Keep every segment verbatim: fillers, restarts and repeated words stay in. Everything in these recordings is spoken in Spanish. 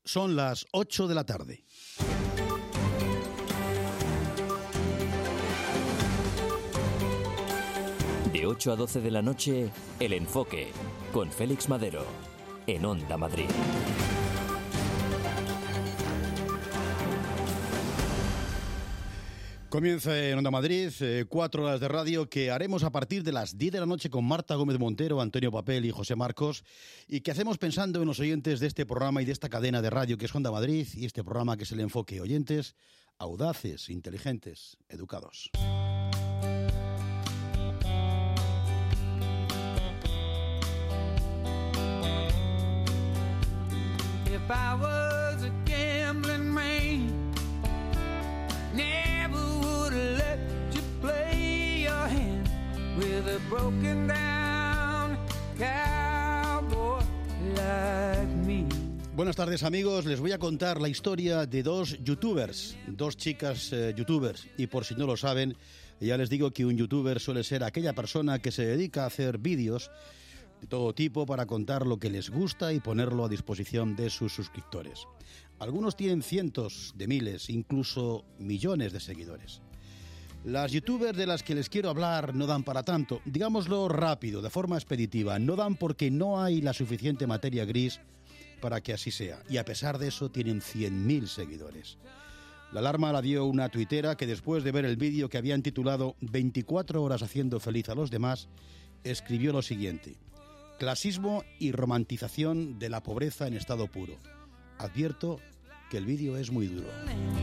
Son las ocho de la tarde. De ocho a doce de la noche, El Enfoque, con Félix Madero, en Onda Madrid. Comienza en Onda Madrid, eh, cuatro horas de radio que haremos a partir de las diez de la noche con Marta Gómez Montero, Antonio Papel y José Marcos, y que hacemos pensando en los oyentes de este programa y de esta cadena de radio que es Onda Madrid, y este programa que es El Enfoque. Oyentes audaces, inteligentes, educados. If I was a gambling man, never would have let you play your hand with a broken down cowboy like me. Buenas tardes, amigos. Les voy a contar la historia de dos youtubers, dos chicas eh, youtubers. Y por si no lo saben, ya les digo que un youtuber suele ser aquella persona que se dedica a hacer vídeos de todo tipo para contar lo que les gusta y ponerlo a disposición de sus suscriptores. Algunos tienen cientos de miles, incluso millones de seguidores. Las youtubers de las que les quiero hablar no dan para tanto, digámoslo rápido, de forma expeditiva. No dan porque no hay la suficiente materia gris para que así sea. Y a pesar de eso tienen cien mil seguidores. La alarma la dio una tuitera que después de ver el vídeo que habían titulado veinticuatro horas haciendo feliz a los demás, escribió lo siguiente: clasismo y romantización de la pobreza en estado puro. Advierto que el vídeo es muy duro.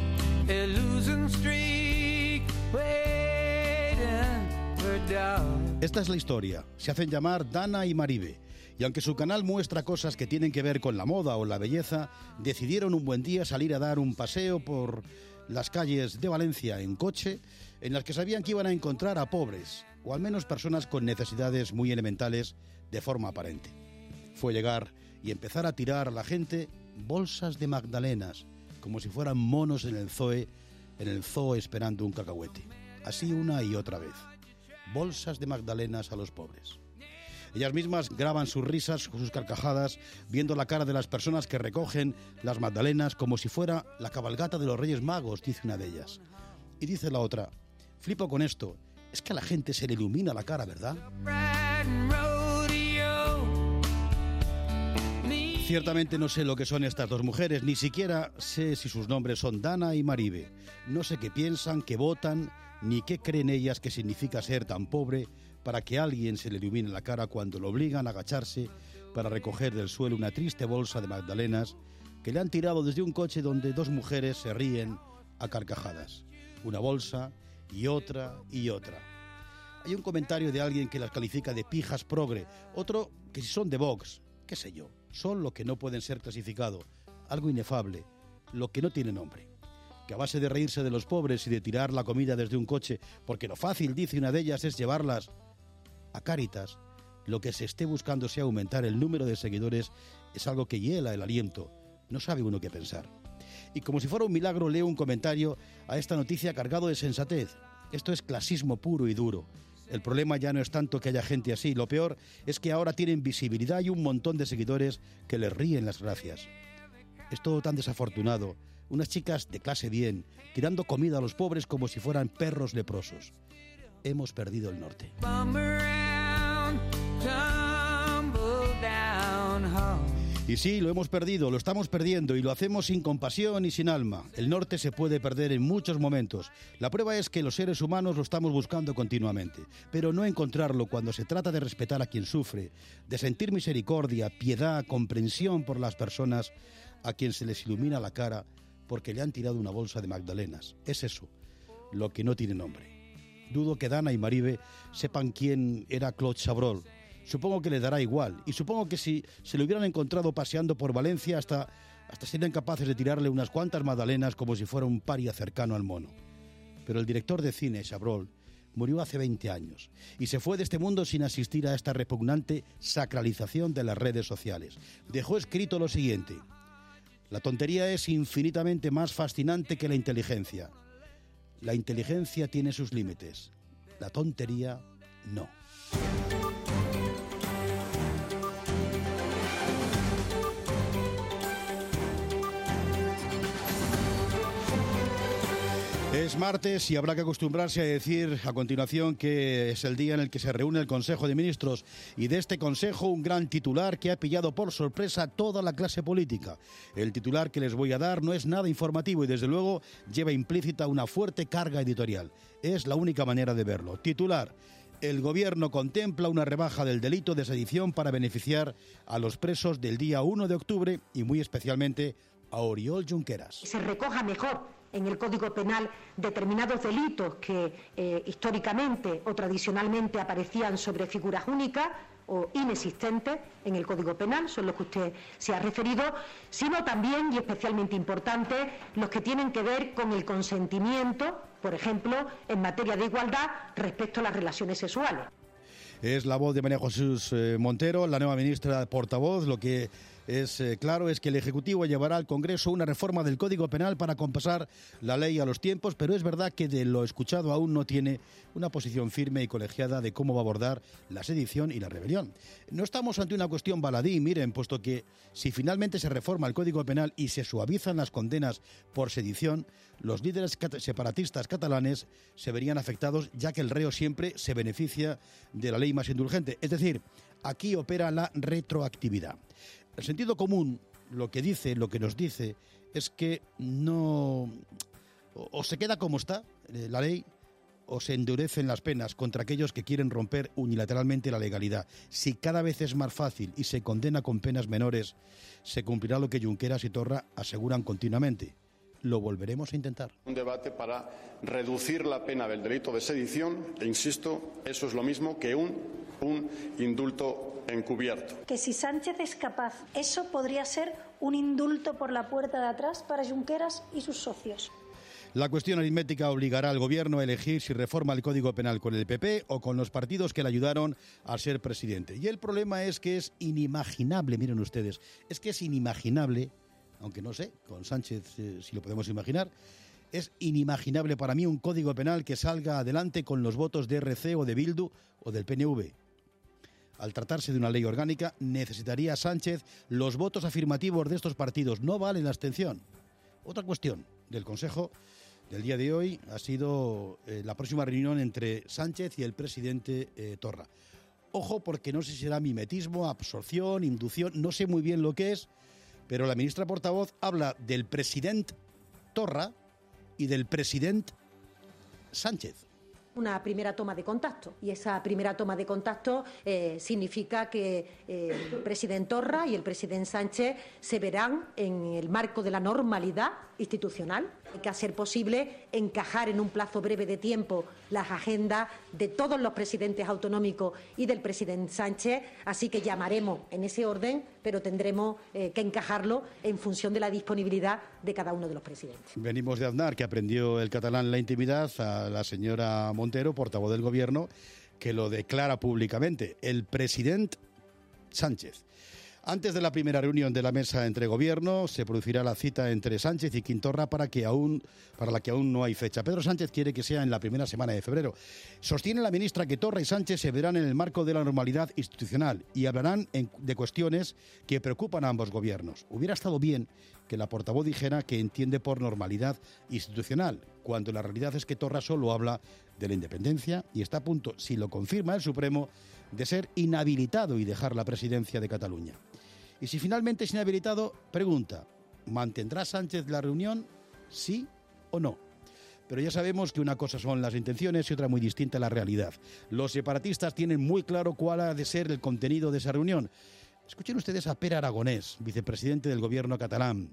Esta es la historia. Se hacen llamar Dana y Maribe. Y aunque su canal muestra cosas que tienen que ver con la moda o la belleza, decidieron un buen día salir a dar un paseo por las calles de Valencia en coche, en las que sabían que iban a encontrar a pobres, o al menos personas con necesidades muy elementales de forma aparente. Fue llegar y empezar a tirar a la gente bolsas de magdalenas, como si fueran monos en el zoe, en el zoo esperando un cacahuete. Así una y otra vez. Bolsas de magdalenas a los pobres. Ellas mismas graban sus risas, sus carcajadas, viendo la cara de las personas que recogen las magdalenas como si fuera la cabalgata de los Reyes Magos, dice una de ellas. Y dice la otra: flipo con esto, es que a la gente se le ilumina la cara, ¿verdad? Ciertamente no sé lo que son estas dos mujeres, ni siquiera sé si sus nombres son Dana y Maribe. No sé qué piensan, qué votan, ni qué creen ellas que significa ser tan pobre para que a alguien se le ilumine la cara cuando lo obligan a agacharse para recoger del suelo una triste bolsa de magdalenas que le han tirado desde un coche donde dos mujeres se ríen a carcajadas. Una bolsa y otra y otra. Hay un comentario de alguien que las califica de pijas progre, otro que si son de Vox, qué sé yo, son lo que no pueden ser clasificado, algo inefable, lo que no tiene nombre. Que a base de reírse de los pobres y de tirar la comida desde un coche, porque lo fácil, dice una de ellas, es llevarlas a Cáritas, lo que se esté buscando sea aumentar el número de seguidores, es algo que hiela el aliento, no sabe uno qué pensar. Y como si fuera un milagro leo un comentario a esta noticia cargado de sensatez. Esto es clasismo puro y duro. El problema ya no es tanto que haya gente así, lo peor es que ahora tienen visibilidad y un montón de seguidores que les ríen las gracias. Es todo tan desafortunado, unas chicas de clase bien, tirando comida a los pobres como si fueran perros leprosos. Hemos perdido el norte. Y sí, lo hemos perdido, lo estamos perdiendo y lo hacemos sin compasión y sin alma. El norte se puede perder en muchos momentos. La prueba es que los seres humanos lo estamos buscando continuamente, pero no encontrarlo cuando se trata de respetar a quien sufre, de sentir misericordia, piedad, comprensión por las personas a quien se les ilumina la cara porque le han tirado una bolsa de magdalenas. Es eso, lo que no tiene nombre. Dudo que Dana y Maribe sepan quién era Claude Chabrol. Supongo que le dará igual, y supongo que si se lo hubieran encontrado paseando por Valencia hasta, hasta serían capaces de tirarle unas cuantas magdalenas como si fuera un paria cercano al mono. Pero el director de cine, Chabrol, murió hace veinte años y se fue de este mundo sin asistir a esta repugnante sacralización de las redes sociales. Dejó escrito lo siguiente: la tontería es infinitamente más fascinante que la inteligencia. La inteligencia tiene sus límites, la tontería no. Es martes y habrá que acostumbrarse a decir a continuación que es el día en el que se reúne el Consejo de Ministros, y de este Consejo un gran titular que ha pillado por sorpresa a toda la clase política. El titular que les voy a dar no es nada informativo y desde luego lleva implícita una fuerte carga editorial. Es la única manera de verlo. Titular: el Gobierno contempla una rebaja del delito de sedición para beneficiar a los presos del día uno de octubre y muy especialmente a Oriol Junqueras. Se recoja mejor en el Código Penal determinados delitos que eh, históricamente o tradicionalmente aparecían sobre figuras únicas o inexistentes en el Código Penal, son los que usted se ha referido, sino también, y especialmente importante, los que tienen que ver con el consentimiento, por ejemplo, en materia de igualdad respecto a las relaciones sexuales. Es la voz de María Jesús eh, Montero, la nueva ministra portavoz. Lo que es eh, claro es que el Ejecutivo llevará al Congreso una reforma del Código Penal para compasar la ley a los tiempos, pero es verdad que de lo escuchado aún no tiene una posición firme y colegiada de cómo va a abordar la sedición y la rebelión. No estamos ante una cuestión baladí, miren, puesto que si finalmente se reforma el Código Penal y se suavizan las condenas por sedición, los líderes cat- separatistas catalanes se verían afectados, ya que el reo siempre se beneficia de la ley más indulgente. Es decir, aquí opera la retroactividad. El sentido común, lo que dice, lo que nos dice, es que no... o se queda como está eh, la ley, o se endurecen las penas contra aquellos que quieren romper unilateralmente la legalidad. Si cada vez es más fácil y se condena con penas menores, se cumplirá lo que Junqueras y Torra aseguran continuamente. Lo volveremos a intentar. Un debate para reducir la pena del delito de sedición, e insisto, eso es lo mismo que un, un indulto encubierto. Que si Sánchez es capaz, eso podría ser un indulto por la puerta de atrás para Junqueras y sus socios. La cuestión aritmética obligará al Gobierno a elegir si reforma el Código Penal con el P P o con los partidos que le ayudaron a ser presidente. Y el problema es que es inimaginable, miren ustedes, es que es inimaginable, aunque no sé, con Sánchez eh, si lo podemos imaginar, es inimaginable para mí un Código Penal que salga adelante con los votos de R C o de Bildu o del P N V. Al tratarse de una ley orgánica, necesitaría Sánchez los votos afirmativos de estos partidos. No vale la abstención. Otra cuestión del Consejo del día de hoy ha sido eh, la próxima reunión entre Sánchez y el presidente eh, Torra. Ojo, porque no sé si será mimetismo, absorción, inducción, no sé muy bien lo que es, pero la ministra portavoz habla del presidente Torra y del presidente Sánchez. Una primera toma de contacto, y esa primera toma de contacto eh, significa que eh, el presidente Torra y el presidente Sánchez se verán en el marco de la normalidad institucional. Hay que hacer posible encajar en un plazo breve de tiempo las agendas de todos los presidentes autonómicos y del presidente Sánchez, así que llamaremos en ese orden, pero tendremos eh, que encajarlo en función de la disponibilidad de cada uno de los presidentes. Venimos de Aznar, que aprendió el catalán en la intimidad, a la señora Montero, portavoz del Gobierno, que lo declara públicamente, el presidente Sánchez. Antes de la primera reunión de la mesa entre Gobierno, se producirá la cita entre Sánchez y Quim Torra para, que aún, para la que aún no hay fecha. Pedro Sánchez quiere que sea en la primera semana de febrero. Sostiene la ministra que Torra y Sánchez se verán en el marco de la normalidad institucional y hablarán en, de cuestiones que preocupan a ambos gobiernos. Hubiera estado bien que la portavoz dijera que entiende por normalidad institucional, cuando la realidad es que Torra solo habla de la independencia y está a punto, si lo confirma el Supremo, de ser inhabilitado y dejar la presidencia de Cataluña. Y si finalmente es inhabilitado, pregunta, ¿mantendrá Sánchez la reunión? ¿Sí o no? Pero ya sabemos que una cosa son las intenciones y otra muy distinta la realidad. Los separatistas tienen muy claro cuál ha de ser el contenido de esa reunión. Escuchen ustedes a Pere Aragonés, vicepresidente del Gobierno catalán.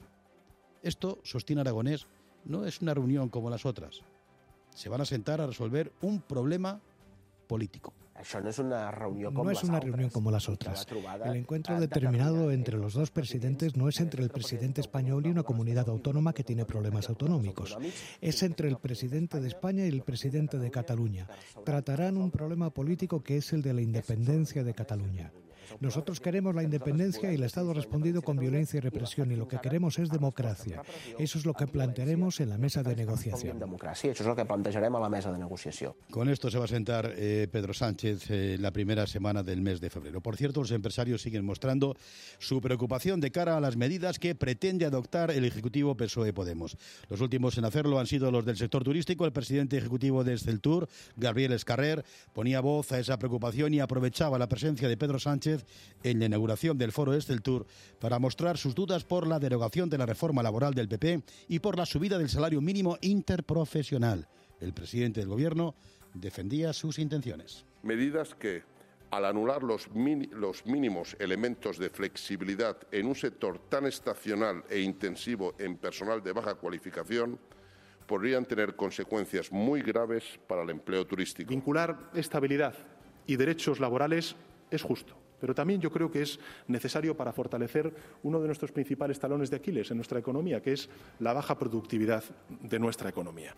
Esto, sostiene Aragonés, no es una reunión como las otras. Se van a sentar a resolver un problema político. Això no és una reunió com No les es una altres. reunión como las otras. La trobada El encuentro de determinado Catalunya entre los dos presidentes no es entre el presidente español y una comunidad autónoma que tiene problemas autonómicos. Es entre el presidente de España y el presidente de Cataluña. Tratarán un problema político que es el de la independencia de Cataluña. Nosotros queremos la independencia y el Estado ha respondido con violencia y represión, y lo que queremos es democracia. Eso es lo que plantearemos en la mesa de negociación. Democràcia, això és el que plantejarem a la mesa de negociació. Con esto se va a sentar eh, Pedro Sánchez eh, la primera semana del mes de febrero. Por cierto, los empresarios siguen mostrando su preocupación de cara a las medidas que pretende adoptar el Ejecutivo P S O E-Podemos. Los últimos en hacerlo han sido los del sector turístico. El presidente ejecutivo de Exceltur, Gabriel Escarrer, ponía voz a esa preocupación y aprovechaba la presencia de Pedro Sánchez en la inauguración del foro Exceltur para mostrar sus dudas por la derogación de la reforma laboral del P P y por la subida del salario mínimo interprofesional. El presidente del Gobierno defendía sus intenciones. Medidas que, al anular los, min- los mínimos elementos de flexibilidad en un sector tan estacional e intensivo en personal de baja cualificación, podrían tener consecuencias muy graves para el empleo turístico. Vincular estabilidad y derechos laborales es justo, pero también yo creo que es necesario para fortalecer uno de nuestros principales talones de Aquiles en nuestra economía, que es la baja productividad de nuestra economía.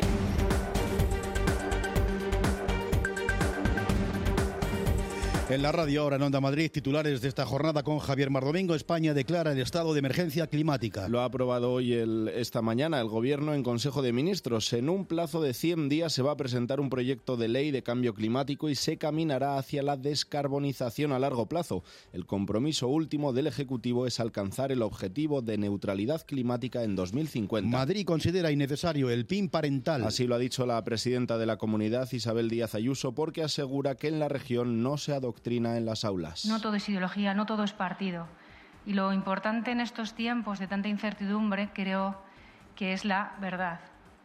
En la radio ahora en Onda Madrid, titulares de esta jornada con Javier Mardomingo. España declara el estado de emergencia climática. Lo ha aprobado hoy el, esta mañana el Gobierno en Consejo de Ministros. En un plazo de cien días se va a presentar un proyecto de ley de cambio climático y se caminará hacia la descarbonización a largo plazo. El compromiso último del Ejecutivo es alcanzar el objetivo de neutralidad climática en dos mil cincuenta. Madrid considera innecesario el P I N parental. Así lo ha dicho la presidenta de la comunidad, Isabel Díaz Ayuso, porque asegura que en la región no se adopta en las aulas. No todo es ideología, no todo es partido. Y lo importante en estos tiempos de tanta incertidumbre creo que es la verdad.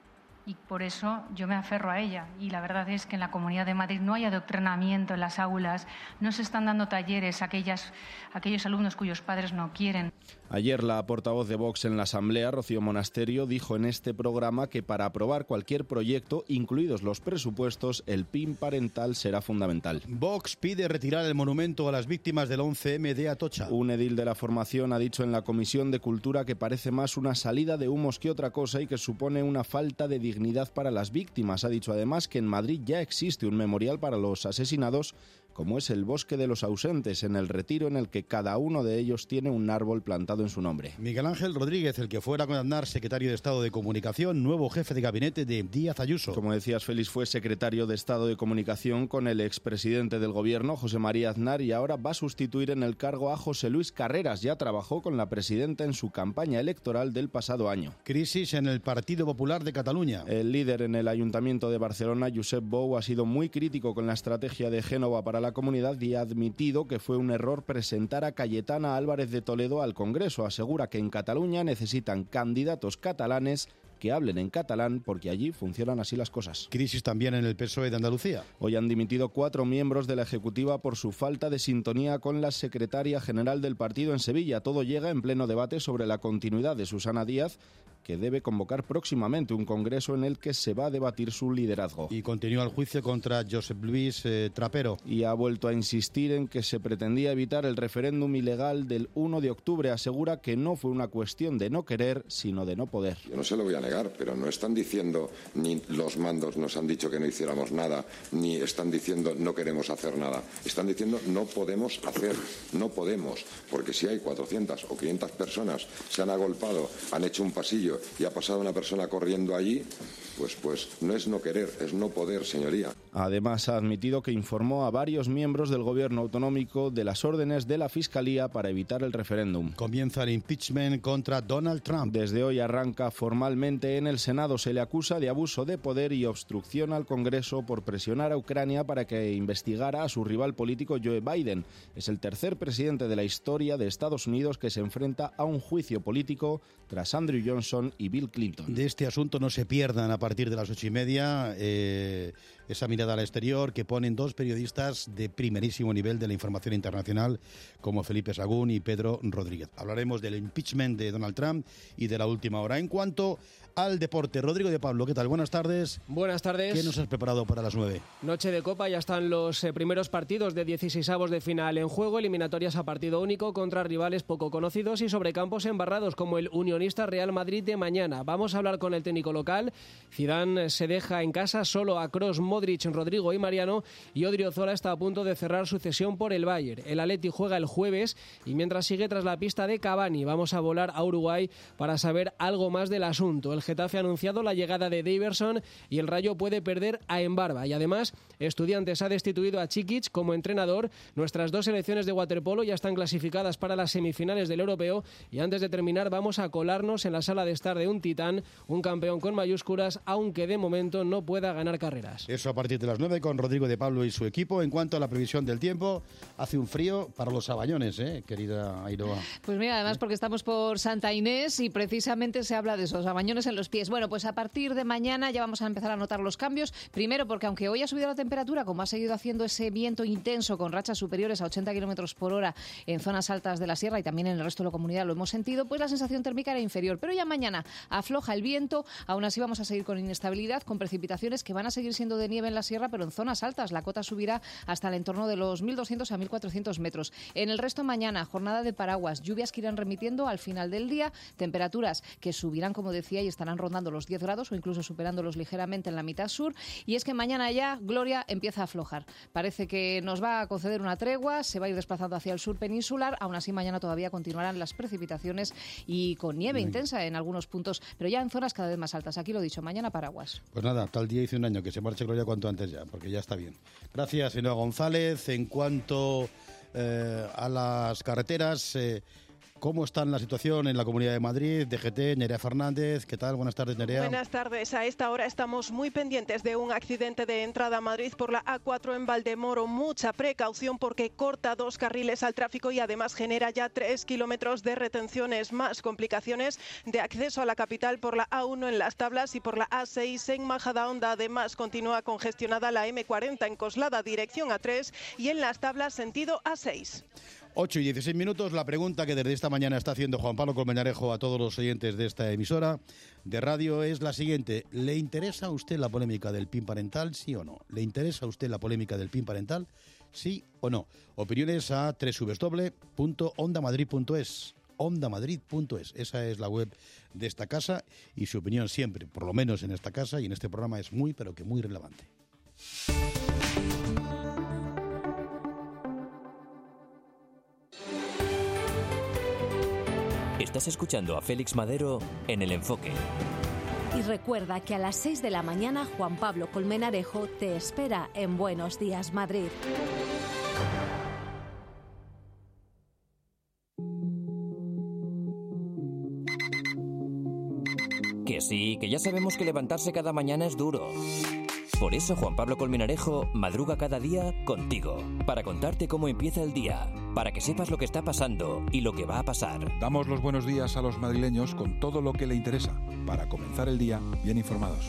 Y por eso yo me aferro a ella. Y la verdad es que en la Comunidad de Madrid no hay adoctrinamiento en las aulas, no se están dando talleres a aquellas, a aquellos alumnos cuyos padres no quieren. Ayer la portavoz de Vox en la Asamblea, Rocío Monasterio, dijo en este programa que para aprobar cualquier proyecto, incluidos los presupuestos, el P I N parental será fundamental. Vox pide retirar el monumento a las víctimas del once eme de Atocha. Un edil de la formación ha dicho en la Comisión de Cultura que parece más una salida de humos que otra cosa y que supone una falta de dignidad para las víctimas. Ha dicho además que en Madrid ya existe un memorial para los asesinados, como es el Bosque de los Ausentes, en el Retiro, en el que cada uno de ellos tiene un árbol plantado en su nombre. Miguel Ángel Rodríguez, el que fuera a condenar, secretario de Estado de Comunicación, nuevo jefe de gabinete de Díaz Ayuso. Como decías, Félix, fue secretario de Estado de Comunicación con el expresidente del Gobierno, José María Aznar, y ahora va a sustituir en el cargo a José Luis Carreras. Ya trabajó con la presidenta en su campaña electoral del pasado año. Crisis en el Partido Popular de Cataluña. El líder en el Ayuntamiento de Barcelona, Josep Bou, ha sido muy crítico con la estrategia de Génova para la comunidad y ha admitido que fue un error presentar a Cayetana Álvarez de Toledo al Congreso. Asegura que en Cataluña necesitan candidatos catalanes que hablen en catalán porque allí funcionan así las cosas. Crisis también en el P S O E de Andalucía. Hoy han dimitido cuatro miembros de la Ejecutiva por su falta de sintonía con la secretaria general del partido en Sevilla. Todo llega en pleno debate sobre la continuidad de Susana Díaz, que debe convocar próximamente un congreso en el que se va a debatir su liderazgo. Y continúa el juicio contra Josep Luis eh, Trapero. Y ha vuelto a insistir en que se pretendía evitar el referéndum ilegal del uno de octubre. Asegura que no fue una cuestión de no querer, sino de no poder. Yo no se lo voy a negar, pero no están diciendo, ni los mandos nos han dicho que no hiciéramos nada, ni están diciendo no queremos hacer nada. Están diciendo no podemos hacer, no podemos, porque si hay cuatrocientas o quinientas personas, se han agolpado, han hecho un pasillo y ha pasado una persona corriendo allí, pues, pues no es no querer, es no poder, señoría. Además, ha admitido que informó a varios miembros del gobierno autonómico de las órdenes de la Fiscalía para evitar el referéndum. Comienza el impeachment contra Donald Trump. Desde hoy arranca formalmente en el Senado. Se le acusa de abuso de poder y obstrucción al Congreso por presionar a Ucrania para que investigara a su rival político Joe Biden. Es el tercer presidente de la historia de Estados Unidos que se enfrenta a un juicio político tras Andrew Johnson y Bill Clinton. De este asunto no se pierdan a partir de las ocho y media eh, esa mirada al exterior que ponen dos periodistas de primerísimo nivel de la información internacional como Felipe Sagún y Pedro Rodríguez. Hablaremos del impeachment de Donald Trump y de la última hora. En cuanto al deporte, Rodrigo de Pablo, ¿qué tal? Buenas tardes. Buenas tardes. ¿Qué nos has preparado para las nueve? Noche de Copa, ya están los eh, primeros partidos de dieciseisavos de final en juego, eliminatorias a partido único contra rivales poco conocidos y sobre campos embarrados como el Unionista Real Madrid de mañana. Vamos a hablar con el técnico local. Zidane se deja en casa solo a Kroos, Modric, Rodrigo y Mariano, y Odriozola está a punto de cerrar su cesión por el Bayern. El Atleti juega el jueves y mientras sigue tras la pista de Cavani, vamos a volar a Uruguay para saber algo más del asunto. El Getafe ha anunciado la llegada de Daverson y el Rayo puede perder a Embarba. Y además, Estudiantes ha destituido a Chikic como entrenador. Nuestras dos selecciones de waterpolo ya están clasificadas para las semifinales del Europeo y antes de terminar vamos a colarnos en la sala de estar de un titán, un campeón con mayúsculas, aunque de momento no pueda ganar carreras. Eso a partir de las nueve con Rodrigo de Pablo y su equipo. En cuanto a la previsión del tiempo, hace un frío para los sabañones, ¿eh, querida Ainhoa? Pues mira, además porque estamos por Santa Inés y precisamente se habla de esos sabañones en los pies. Bueno, pues a partir de mañana ya vamos a empezar a notar los cambios. Primero porque aunque hoy ha subido la temperatura, como ha seguido haciendo ese viento intenso con rachas superiores a ochenta kilómetros por hora en zonas altas de la sierra y también en el resto de la comunidad lo hemos sentido, pues la sensación térmica era inferior. Pero ya mañana afloja el viento, aún así vamos a seguir con inestabilidad, con precipitaciones que van a seguir siendo de nieve en la sierra, pero en zonas altas. La cota subirá hasta el entorno de los mil doscientos a mil cuatrocientos metros. En el resto mañana, jornada de paraguas, lluvias que irán remitiendo al final del día, temperaturas que subirán, como decía, y estarán rondando los diez grados o incluso superándolos ligeramente en la mitad sur. Y es que mañana ya Gloria empieza a aflojar. Parece que nos va a conceder una tregua, se va a ir desplazando hacia el sur peninsular. Aún así, mañana todavía continuarán las precipitaciones y con nieve Venga. intensa en algunos puntos, pero ya en zonas cada vez más altas. Aquí lo dicho, mañana paraguas. Pues nada, tal día hice un año, que se marche Gloria cuanto antes ya, porque ya está bien. Gracias, Ainhoa González. En cuanto eh, a las carreteras, eh, ¿cómo está la situación en la Comunidad de Madrid? D G T, Nerea Fernández, ¿qué tal? Buenas tardes, Nerea. Buenas tardes. A esta hora estamos muy pendientes de un accidente de entrada a Madrid por la A cuatro en Valdemoro. Mucha precaución porque corta dos carriles al tráfico y además genera ya tres kilómetros de retenciones. Más complicaciones de acceso a la capital por la A uno en Las Tablas y por la A seis en Majadahonda. Además, continúa congestionada la M cuarenta en Coslada, dirección A tres, y en Las Tablas, sentido A seis. ocho y dieciséis minutos. La pregunta que desde esta mañana está haciendo Juan Pablo Colmenarejo a todos los oyentes de esta emisora de radio es la siguiente. ¿Le interesa a usted la polémica del P I N parental, sí o no? ¿Le interesa a usted la polémica del P I N parental, sí o no? Opiniones a doble u doble u doble u punto onda madrid punto es. onda madrid punto es. Esa es la web de esta casa y su opinión siempre, por lo menos en esta casa y en este programa, es muy, pero que muy relevante. Estás escuchando a Félix Madero en El Enfoque. Y recuerda que a las seis de la mañana Juan Pablo Colmenarejo te espera en Buenos Días Madrid. Que sí, que ya sabemos que levantarse cada mañana es duro. Por eso Juan Pablo Colmenarejo madruga cada día contigo, para contarte cómo empieza el día, para que sepas lo que está pasando y lo que va a pasar. Damos los buenos días a los madrileños con todo lo que le interesa, para comenzar el día bien informados.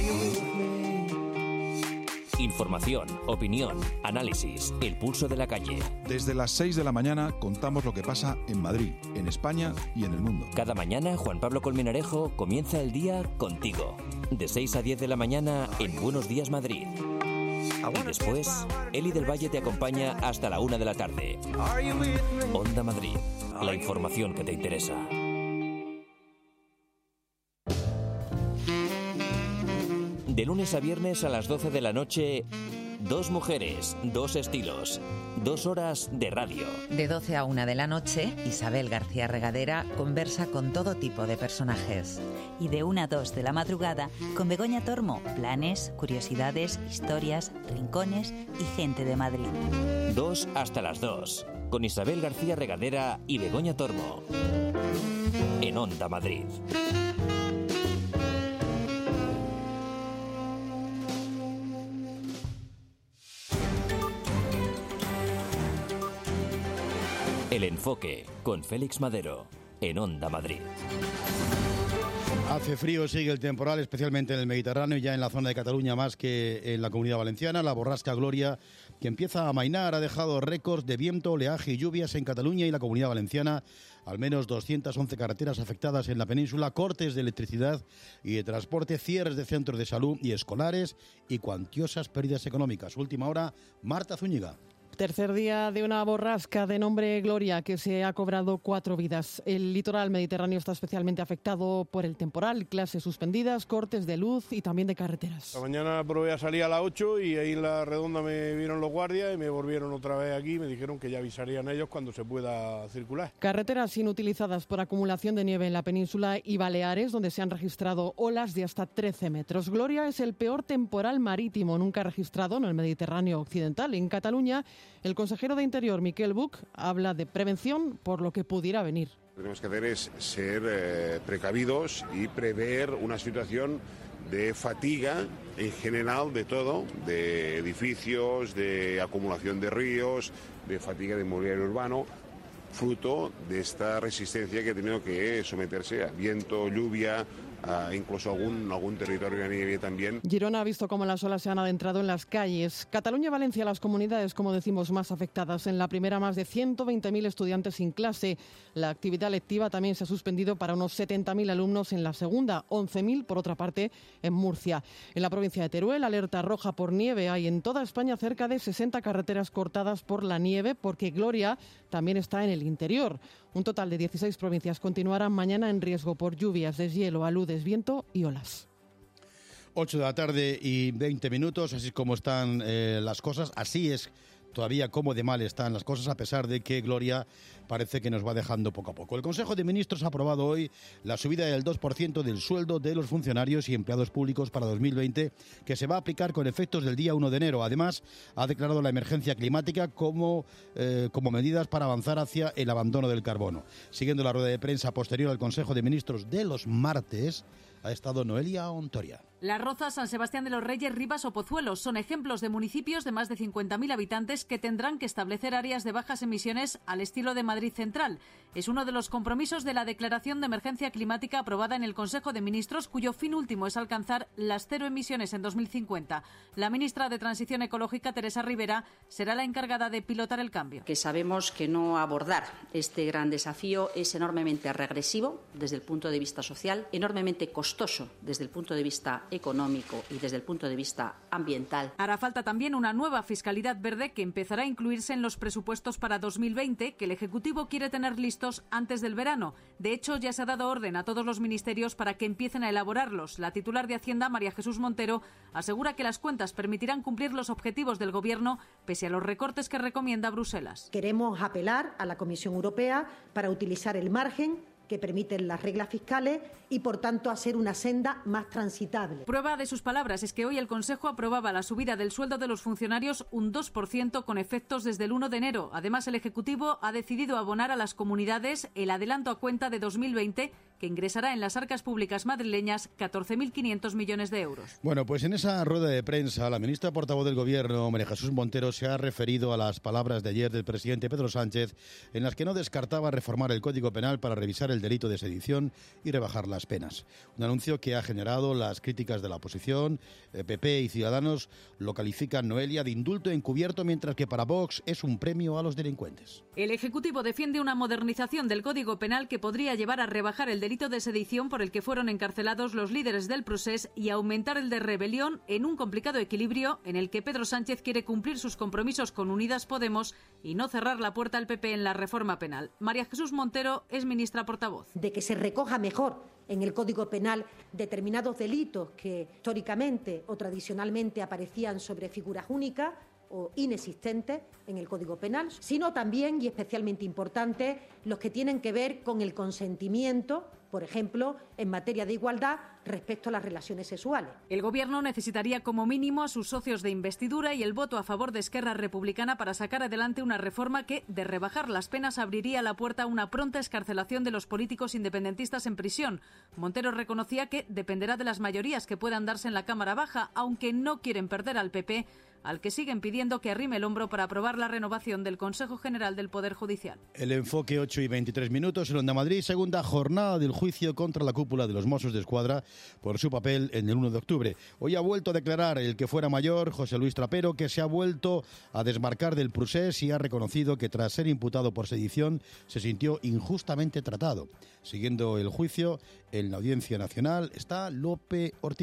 Información, opinión, análisis, el pulso de la calle. Desde las seis de la mañana contamos lo que pasa en Madrid, en España y en el mundo. Cada mañana Juan Pablo Colmenarejo comienza el día contigo. De seis a diez de la mañana en Buenos Días Madrid. Y después, Eli del Valle te acompaña hasta la una de la tarde. Onda Madrid, la información que te interesa. De lunes a viernes a las doce de la noche, dos mujeres, dos estilos, dos horas de radio. De doce a una de la noche, Isabel García Regadera conversa con todo tipo de personajes. Y de una a dos de la madrugada, con Begoña Tormo, planes, curiosidades, historias, rincones y gente de Madrid. Dos hasta las dos, con Isabel García Regadera y Begoña Tormo. En Onda Madrid. El Enfoque, con Félix Madero, en Onda Madrid. Hace frío, sigue el temporal, especialmente en el Mediterráneo, ya en la zona de Cataluña más que en la Comunidad Valenciana. La borrasca Gloria, que empieza a amainar, ha dejado récords de viento, oleaje y lluvias en Cataluña y la Comunidad Valenciana. Al menos doscientas once carreteras afectadas en la península, cortes de electricidad y de transporte, cierres de centros de salud y escolares y cuantiosas pérdidas económicas. Última hora, Marta Zúñiga. Tercer día de una borrasca de nombre Gloria que se ha cobrado cuatro vidas. El litoral mediterráneo está especialmente afectado por el temporal, clases suspendidas, cortes de luz y también de carreteras. La mañana probé a salir a las ocho y ahí en la redonda me vieron los guardias y me volvieron otra vez aquí y me dijeron que ya avisarían ellos cuando se pueda circular. Carreteras inutilizadas por acumulación de nieve en la península y Baleares, donde se han registrado olas de hasta trece metros. Gloria es el peor temporal marítimo nunca registrado en el Mediterráneo occidental. En Cataluña, el consejero de Interior, Miquel Buch, habla de prevención por lo que pudiera venir. Lo que tenemos que hacer es ser eh, precavidos y prever una situación de fatiga en general de todo, de edificios, de acumulación de ríos, de fatiga de mobiliario urbano, fruto de esta resistencia que ha tenido que someterse a viento, lluvia, a incluso algún, algún territorio de nieve también. Girona ha visto cómo las olas se han adentrado en las calles. Cataluña y Valencia, las comunidades, como decimos, más afectadas. En la primera, más de ciento veinte mil estudiantes sin clase. La actividad lectiva también se ha suspendido para unos setenta mil alumnos en la segunda, once mil, por otra parte, en Murcia. En la provincia de Teruel, alerta roja por nieve. Hay en toda España cerca de sesenta carreteras cortadas por la nieve, porque Gloria también está en el interior. Un total de dieciséis provincias continuarán mañana en riesgo por lluvias, deshielo, aludes, viento y olas. ocho de la tarde y veinte minutos, así es como están eh, las cosas. Así es todavía como de mal están las cosas, a pesar de que Gloria parece que nos va dejando poco a poco. El Consejo de Ministros ha aprobado hoy la subida del dos por ciento del sueldo de los funcionarios y empleados públicos para dos mil veinte, que se va a aplicar con efectos del día uno de enero. Además, ha declarado la emergencia climática como, eh, como medidas para avanzar hacia el abandono del carbono. Siguiendo la rueda de prensa posterior al Consejo de Ministros de los martes, ha estado Noelia Ontoria. Las Rozas, San Sebastián de los Reyes, Rivas o Pozuelos son ejemplos de municipios de más de cincuenta mil habitantes que tendrán que establecer áreas de bajas emisiones al estilo de Madrid Central. Es uno de los compromisos de la Declaración de Emergencia Climática aprobada en el Consejo de Ministros, cuyo fin último es alcanzar las cero emisiones en dos mil cincuenta. La ministra de Transición Ecológica, Teresa Rivera, será la encargada de pilotar el cambio. Que sabemos que no abordar este gran desafío es enormemente regresivo desde el punto de vista social, enormemente costoso desde el punto de vista económico y desde el punto de vista ambiental. Hará falta también una nueva fiscalidad verde que empezará a incluirse en los presupuestos para dos mil veinte, que el Ejecutivo quiere tener listos antes del verano. De hecho, ya se ha dado orden a todos los ministerios para que empiecen a elaborarlos. La titular de Hacienda, María Jesús Montero, asegura que las cuentas permitirán cumplir los objetivos del Gobierno pese a los recortes que recomienda Bruselas. Queremos apelar a la Comisión Europea para utilizar el margen que permiten las reglas fiscales y, por tanto, hacer una senda más transitable. Prueba de sus palabras es que hoy el Consejo aprobaba la subida del sueldo de los funcionarios un dos por ciento con efectos desde el uno de enero. Además, el Ejecutivo ha decidido abonar a las comunidades el adelanto a cuenta de dos mil veinte, que ingresará en las arcas públicas madrileñas catorce mil quinientos millones de euros. Bueno, pues en esa rueda de prensa, la ministra portavoz del Gobierno, María Jesús Montero, se ha referido a las palabras de ayer del presidente Pedro Sánchez, en las que no descartaba reformar el Código Penal para revisar el delito de sedición y rebajar las penas. Un anuncio que ha generado las críticas de la oposición. P P y Ciudadanos lo califican, Noelia, de indulto encubierto, mientras que para Vox es un premio a los delincuentes. El Ejecutivo defiende una modernización del Código Penal que podría llevar a rebajar el delito de sedición por el que fueron encarcelados los líderes del Procés y aumentar el de rebelión, en un complicado equilibrio en el que Pedro Sánchez quiere cumplir sus compromisos con Unidas Podemos y no cerrar la puerta al P P en la reforma penal. María Jesús Montero es ministra portavoz. De que se recoja mejor en el Código Penal determinados delitos que históricamente o tradicionalmente aparecían sobre figuras únicas o inexistentes en el Código Penal, sino también, y especialmente importante, los que tienen que ver con el consentimiento, por ejemplo, en materia de igualdad respecto a las relaciones sexuales. El Gobierno necesitaría como mínimo a sus socios de investidura y el voto a favor de Esquerra Republicana para sacar adelante una reforma que, de rebajar las penas, abriría la puerta a una pronta excarcelación de los políticos independentistas en prisión. Montero reconocía que dependerá de las mayorías que puedan darse en la Cámara Baja, aunque no quieren perder al P P, al que siguen pidiendo que arrime el hombro para aprobar la renovación del Consejo General del Poder Judicial. El enfoque, ocho y veintitrés minutos, en Onda Madrid, segunda jornada del juicio contra la cúpula de los Mossos d'Esquadra por su papel en el uno de octubre. Hoy ha vuelto a declarar el que fuera mayor, José Luis Trapero, que se ha vuelto a desmarcar del procés y ha reconocido que tras ser imputado por sedición se sintió injustamente tratado. Siguiendo el juicio, en la Audiencia Nacional está Lope Ortiz.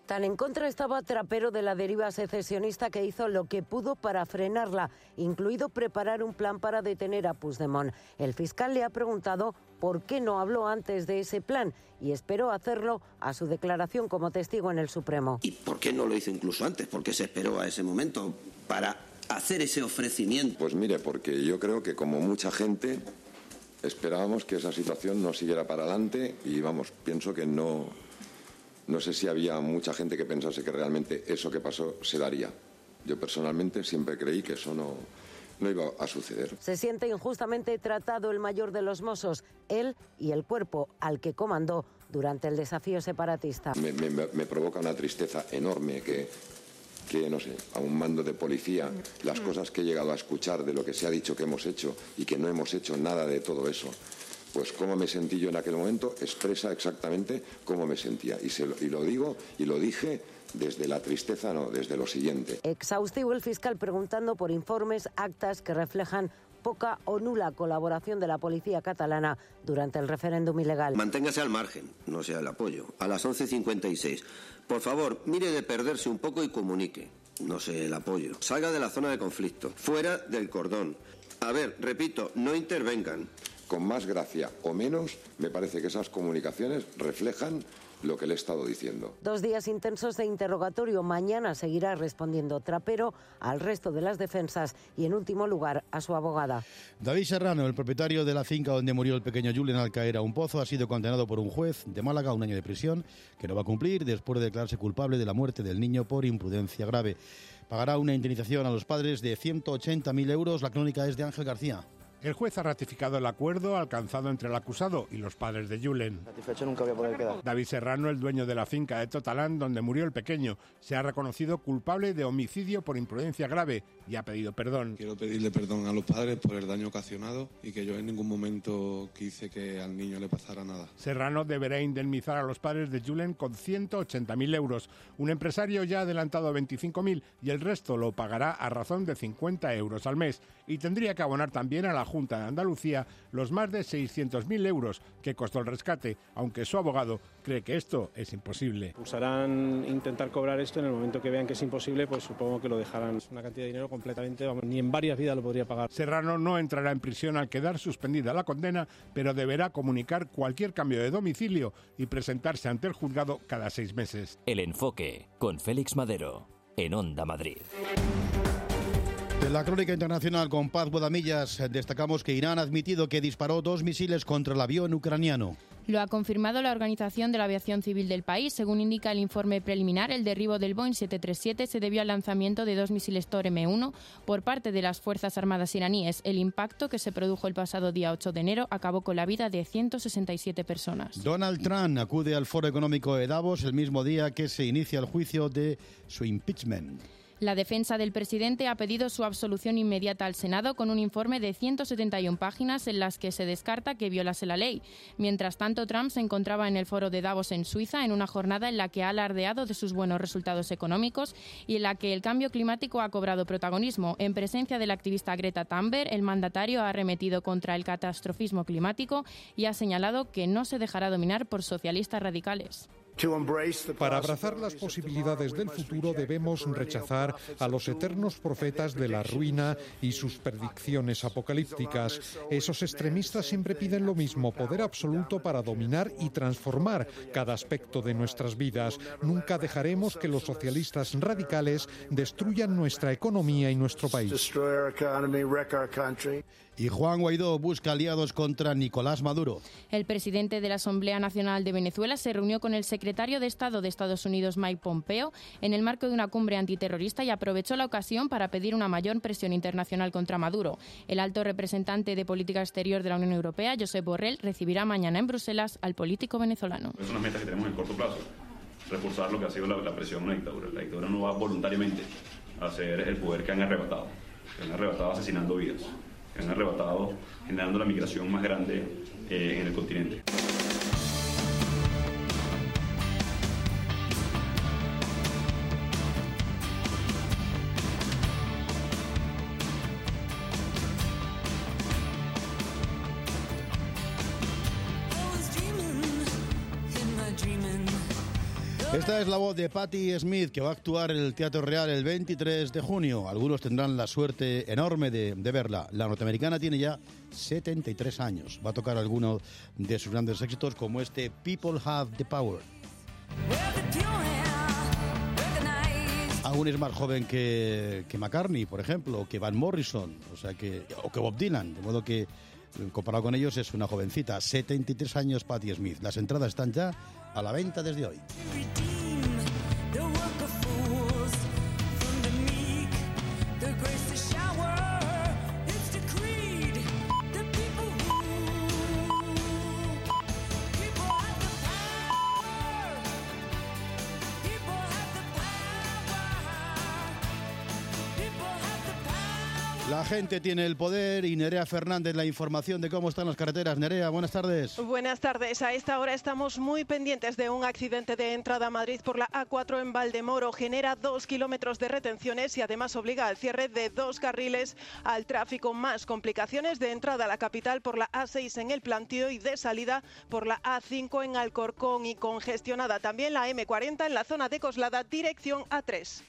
Tan en contra estaba Trapero de la deriva secesionista que hizo lo que pudo para frenarla, incluido preparar un plan para detener a Puigdemont. El fiscal le ha preguntado por qué no habló antes de ese plan y esperó hacerlo a su declaración como testigo en el Supremo. ¿Y por qué no lo hizo incluso antes? ¿Por qué se esperó a ese momento para hacer ese ofrecimiento? Pues mire, porque yo creo que como mucha gente esperábamos que esa situación no siguiera para adelante y vamos, pienso que no... No sé si había mucha gente que pensase que realmente eso que pasó se daría. Yo personalmente siempre creí que eso no, no iba a suceder. Se siente injustamente tratado el mayor de los Mossos, él y el cuerpo al que comandó durante el desafío separatista. Me, me, me provoca una tristeza enorme que, que, no sé, a un mando de policía, las cosas que he llegado a escuchar de lo que se ha dicho que hemos hecho y que no hemos hecho nada de todo eso. Pues cómo me sentí yo en aquel momento expresa exactamente cómo me sentía. Y, se lo, y lo digo y lo dije desde la tristeza, no, desde lo siguiente. Exhaustivo el fiscal preguntando por informes, actas que reflejan poca o nula colaboración de la policía catalana durante el referéndum ilegal. Manténgase al margen, no sea el apoyo. A las once cincuenta y seis. Por favor, mire de perderse un poco y comunique. No sé el apoyo. Salga de la zona de conflicto. Fuera del cordón. A ver, repito, no intervengan. Con más gracia o menos, me parece que esas comunicaciones reflejan lo que le he estado diciendo. Dos días intensos de interrogatorio. Mañana seguirá respondiendo Trapero al resto de las defensas y, en último lugar, a su abogada. David Serrano, el propietario de la finca donde murió el pequeño Julen al caer a un pozo, ha sido condenado por un juez de Málaga a un año de prisión que no va a cumplir después de declararse culpable de la muerte del niño por imprudencia grave. Pagará una indemnización a los padres de ciento ochenta mil euros. La crónica es de Ángel García. El juez ha ratificado el acuerdo alcanzado entre el acusado y los padres de Julen. Satisfecho nunca voy a poder quedar. David Serrano, el dueño de la finca de Totalán, donde murió el pequeño, se ha reconocido culpable de homicidio por imprudencia grave y ha pedido perdón. Quiero pedirle perdón a los padres por el daño ocasionado y que yo en ningún momento quise que al niño le pasara nada. Serrano deberá indemnizar a los padres de Julen con ciento ochenta mil euros. Un empresario ya ha adelantado veinticinco mil y el resto lo pagará a razón de cincuenta euros al mes. Y tendría que abonar también a la Junta de Andalucía los más de seiscientos mil euros que costó el rescate, aunque su abogado cree que esto es imposible. Usarán intentar cobrar esto en el momento que vean que es imposible, pues supongo que lo dejarán. Es una cantidad de dinero completamente, vamos, ni en varias vidas lo podría pagar. Serrano no entrará en prisión al quedar suspendida la condena, pero deberá comunicar cualquier cambio de domicilio y presentarse ante el juzgado cada seis meses. El Enfoque, con Félix Madero, en Onda Madrid. De la crónica internacional con Paz Guadamillas, destacamos que Irán ha admitido que disparó dos misiles contra el avión ucraniano. Lo ha confirmado la Organización de la Aviación Civil del país. Según indica el informe preliminar, el derribo del Boeing siete treinta y siete se debió al lanzamiento de dos misiles Tor eme uno por parte de las Fuerzas Armadas iraníes. El impacto, que se produjo el pasado día ocho de enero, acabó con la vida de ciento sesenta y siete personas. Donald Trump acude al Foro Económico de Davos el mismo día que se inicia el juicio de su impeachment. La defensa del presidente ha pedido su absolución inmediata al Senado con un informe de ciento setenta y una páginas en las que se descarta que violase la ley. Mientras tanto, Trump se encontraba en el foro de Davos en Suiza en una jornada en la que ha alardeado de sus buenos resultados económicos y en la que el cambio climático ha cobrado protagonismo. En presencia de la activista Greta Thunberg, el mandatario ha arremetido contra el catastrofismo climático y ha señalado que no se dejará dominar por socialistas radicales. Para abrazar las posibilidades del futuro debemos rechazar a los eternos profetas de la ruina y sus predicciones apocalípticas. Esos extremistas siempre piden lo mismo, poder absoluto para dominar y transformar cada aspecto de nuestras vidas. Nunca dejaremos que los socialistas radicales destruyan nuestra economía y nuestro país. Y Juan Guaidó busca aliados contra Nicolás Maduro. El presidente de la Asamblea Nacional de Venezuela se reunió con el secretario de Estado de Estados Unidos, Mike Pompeo, en el marco de una cumbre antiterrorista y aprovechó la ocasión para pedir una mayor presión internacional contra Maduro. El alto representante de Política Exterior de la Unión Europea, Josep Borrell, recibirá mañana en Bruselas al político venezolano. Es una meta que tenemos en corto plazo, reforzar lo que ha sido la, la presión a la dictadura. La dictadura no va voluntariamente a ceder el poder que han arrebatado, que han arrebatado asesinando vidas, que han arrebatado generando la migración más grande eh, en el continente. Esta es la voz de Patti Smith, que va a actuar en el Teatro Real el veintitrés de junio. Algunos tendrán la suerte enorme de, de verla. La norteamericana tiene ya setenta y tres años. Va a tocar algunos de sus grandes éxitos, como este People Have the Power. Aún es más joven que, que McCartney, por ejemplo, o que Van Morrison, o sea que, o que Bob Dylan, de modo que comparado con ellos es una jovencita. setenta y tres años Patti Smith. Las entradas están ya a la venta desde hoy. La gente tiene el poder y Nerea Fernández la información de cómo están las carreteras. Nerea, buenas tardes. Buenas tardes. A esta hora estamos muy pendientes de un accidente de entrada a Madrid por la A cuatro en Valdemoro. Genera dos kilómetros de retenciones y además obliga al cierre de dos carriles al tráfico. Más complicaciones de entrada a la capital por la A seis en el Plantío y de salida por la A cinco en Alcorcón, y congestionada también la eme cuarenta en la zona de Coslada, dirección A tres.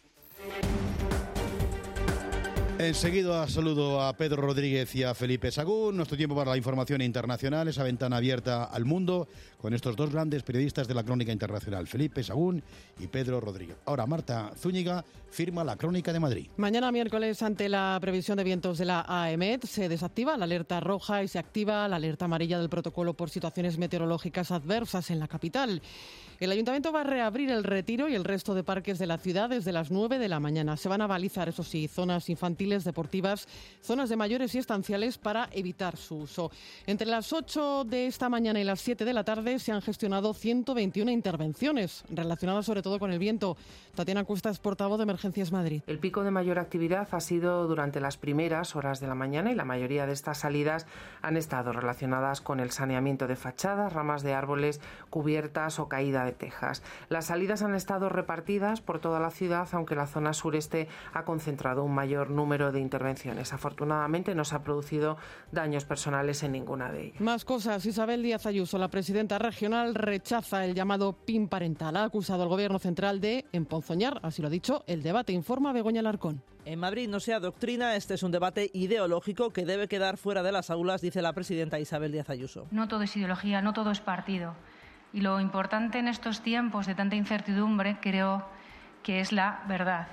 Enseguida saludo a Pedro Rodríguez y a Felipe Sagún. Nuestro tiempo para la información internacional, esa ventana abierta al mundo con estos dos grandes periodistas de la crónica internacional, Felipe Sagún y Pedro Rodríguez. Ahora Marta Zúñiga firma la crónica de Madrid. Mañana miércoles, ante la previsión de vientos de la AEMET, se desactiva la alerta roja y se activa la alerta amarilla del protocolo por situaciones meteorológicas adversas en la capital. El Ayuntamiento va a reabrir el Retiro y el resto de parques de la ciudad desde las nueve de la mañana. Se van a balizar, eso sí, zonas infantiles, deportivas, zonas de mayores y estanciales para evitar su uso. Entre las ocho de esta mañana y las siete de la tarde se han gestionado ciento veintiuna intervenciones relacionadas sobre todo con el viento. Tatiana Cuesta es portavoz de Emergencias Madrid. El pico de mayor actividad ha sido durante las primeras horas de la mañana y la mayoría de estas salidas han estado relacionadas con el saneamiento de fachadas, ramas de árboles, cubiertas o caída de tejas. Las salidas han estado repartidas por toda la ciudad, aunque la zona sureste ha concentrado un mayor número de intervenciones. Afortunadamente no se ha producido daños personales en ninguna de ellas. Más cosas. Isabel Díaz Ayuso, la presidenta regional, rechaza el llamado P I N parental. Ha acusado al Gobierno central de emponzoñar, así lo ha dicho, el debate. Informa Begoña Alarcón. En Madrid no se adoctrina, este es un debate ideológico que debe quedar fuera de las aulas, dice la presidenta Isabel Díaz Ayuso. No todo es ideología, no todo es partido. Y lo importante en estos tiempos de tanta incertidumbre creo que es la verdad.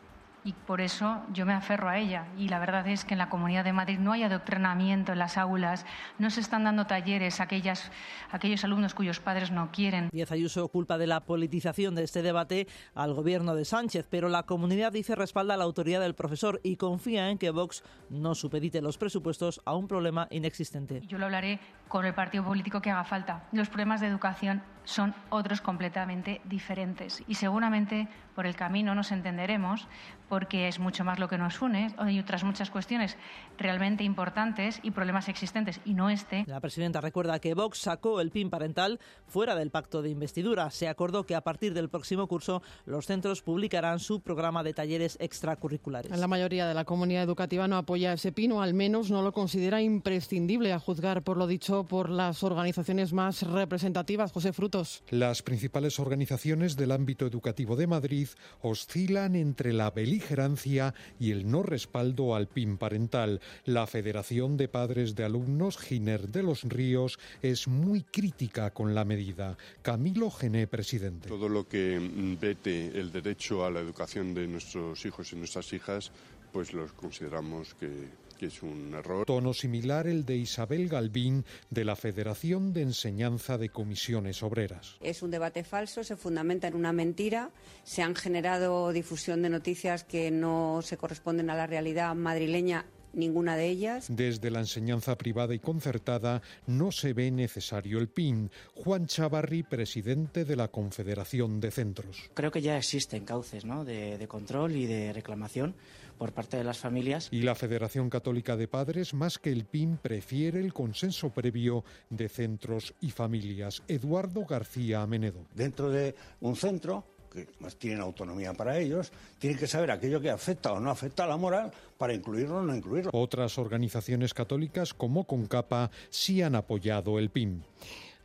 Y por eso yo me aferro a ella. Y la verdad es que en la Comunidad de Madrid no hay adoctrinamiento en las aulas, no se están dando talleres a aquellas, a aquellos alumnos cuyos padres no quieren. Díaz Ayuso culpa de la politización de este debate al gobierno de Sánchez, pero la comunidad dice respalda la autoridad del profesor y confía en que Vox no supedite los presupuestos a un problema inexistente. Yo lo hablaré con el partido político que haga falta. Los problemas de educación son otros completamente diferentes y seguramente por el camino nos entenderemos, porque es mucho más lo que nos une. Hay otras muchas cuestiones realmente importantes y problemas existentes y no este. La presidenta recuerda que Vox sacó el P I N parental fuera del pacto de investidura. Se acordó que a partir del próximo curso los centros publicarán su programa de talleres extracurriculares. La mayoría de la comunidad educativa no apoya ese P I N o al menos no lo considera imprescindible, a juzgar por lo dicho por las organizaciones más representativas. José Frutos. Las principales organizaciones del ámbito educativo de Madrid oscilan entre la beligerancia y el no respaldo al P I N parental. La Federación de Padres de Alumnos, Giner de los Ríos, es muy crítica con la medida. Camilo Gené, presidente. Todo lo que vete el derecho a la educación de nuestros hijos y nuestras hijas, pues los consideramos que... que es un error. Tono similar el de Isabel Galvín, de la Federación de Enseñanza de Comisiones Obreras. Es un debate falso, se fundamenta en una mentira, se han generado difusión de noticias que no se corresponden a la realidad madrileña, ninguna de ellas. Desde la enseñanza privada y concertada no se ve necesario el P I N. Juan Chavarri, presidente de la Confederación de Centros. Creo que ya existen cauces, ¿no?, de, de control y de reclamación por parte de las familias. Y la Federación Católica de Padres, más que el P I N, prefiere el consenso previo de centros y familias. Eduardo García Amenedo. Dentro de un centro, que más tienen autonomía para ellos, tienen que saber aquello que afecta o no afecta a la moral para incluirlo o no incluirlo. Otras organizaciones católicas, como CONCAPA, sí han apoyado el P I N.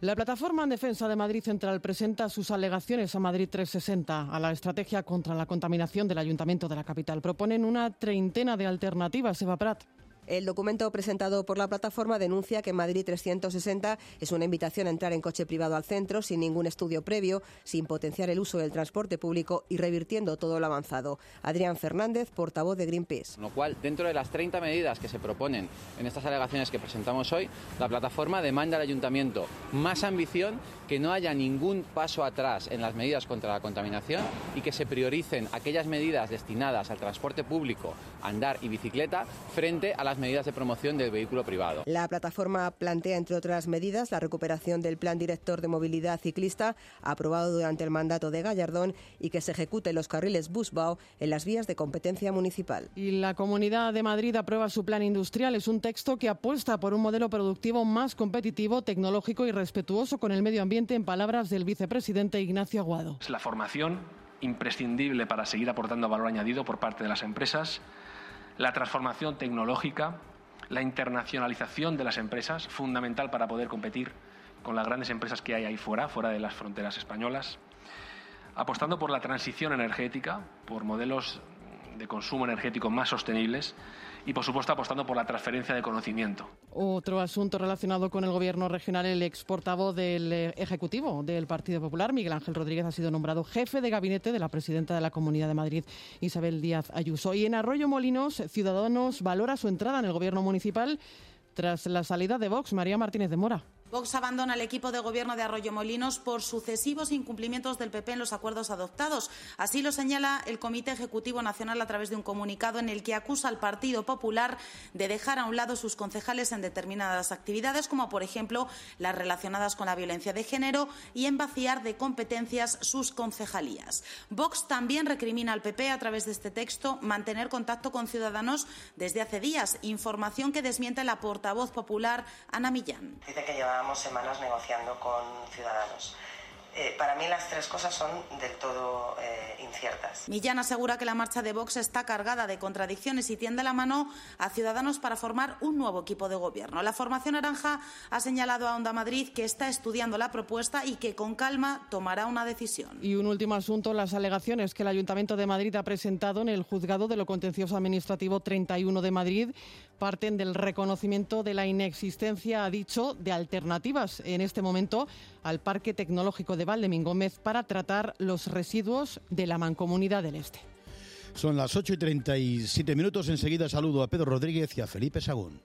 La plataforma en defensa de Madrid Central presenta sus alegaciones a Madrid trescientos sesenta, a la estrategia contra la contaminación del Ayuntamiento de la capital. Proponen una treintena de alternativas. Eva Prat. El documento presentado por la plataforma denuncia que Madrid trescientos sesenta es una invitación a entrar en coche privado al centro sin ningún estudio previo, sin potenciar el uso del transporte público y revirtiendo todo lo avanzado. Adrián Fernández, portavoz de Greenpeace. Con lo cual, dentro de las treinta medidas que se proponen en estas alegaciones que presentamos hoy, la plataforma demanda al Ayuntamiento más ambición, que no haya ningún paso atrás en las medidas contra la contaminación y que se prioricen aquellas medidas destinadas al transporte público, andar y bicicleta frente a las medidas de promoción del vehículo privado. La plataforma plantea, entre otras medidas, la recuperación del Plan Director de Movilidad Ciclista, aprobado durante el mandato de Gallardón, y que se ejecuten los carriles Busbao en las vías de competencia municipal. Y la Comunidad de Madrid aprueba su plan industrial. Es un texto que apuesta por un modelo productivo más competitivo, tecnológico y respetuoso con el medio ambiente, en palabras del vicepresidente Ignacio Aguado. Es la formación imprescindible para seguir aportando valor añadido por parte de las empresas, la transformación tecnológica, la internacionalización de las empresas, fundamental para poder competir con las grandes empresas que hay ahí fuera, fuera de las fronteras españolas, apostando por la transición energética, por modelos de consumo energético más sostenibles y, por supuesto, apostando por la transferencia de conocimiento. Otro asunto relacionado con el Gobierno regional, el ex portavoz del Ejecutivo del Partido Popular, Miguel Ángel Rodríguez, ha sido nombrado jefe de gabinete de la presidenta de la Comunidad de Madrid, Isabel Díaz Ayuso. Y en Arroyo-Molinos, Ciudadanos valora su entrada en el Gobierno municipal tras la salida de Vox. María Martínez de Mora. Vox abandona el equipo de gobierno de Arroyo-Molinos por sucesivos incumplimientos del P P en los acuerdos adoptados. Así lo señala el Comité Ejecutivo Nacional a través de un comunicado en el que acusa al Partido Popular de dejar a un lado sus concejales en determinadas actividades, como por ejemplo las relacionadas con la violencia de género, y en vaciar de competencias sus concejalías. Vox también recrimina al P P a través de este texto mantener contacto con Ciudadanos desde hace días, información que desmiente la portavoz popular Ana Millán. Dice que lleva Llevamos semanas negociando con Ciudadanos. Eh, para mí las tres cosas son del todo eh, inciertas. Millán asegura que la marcha de Vox está cargada de contradicciones y tiende la mano a Ciudadanos para formar un nuevo equipo de gobierno. La formación naranja ha señalado a Onda Madrid que está estudiando la propuesta y que con calma tomará una decisión. Y un último asunto, las alegaciones que el Ayuntamiento de Madrid ha presentado en el Juzgado de lo Contencioso Administrativo treinta y uno de Madrid parten del reconocimiento de la inexistencia, ha dicho, de alternativas en este momento al Parque Tecnológico de Valdemín-Gómez para tratar los residuos de la Mancomunidad del Este. Son las ocho y treinta y siete minutos. Enseguida saludo a Pedro Rodríguez y a Felipe Sagún.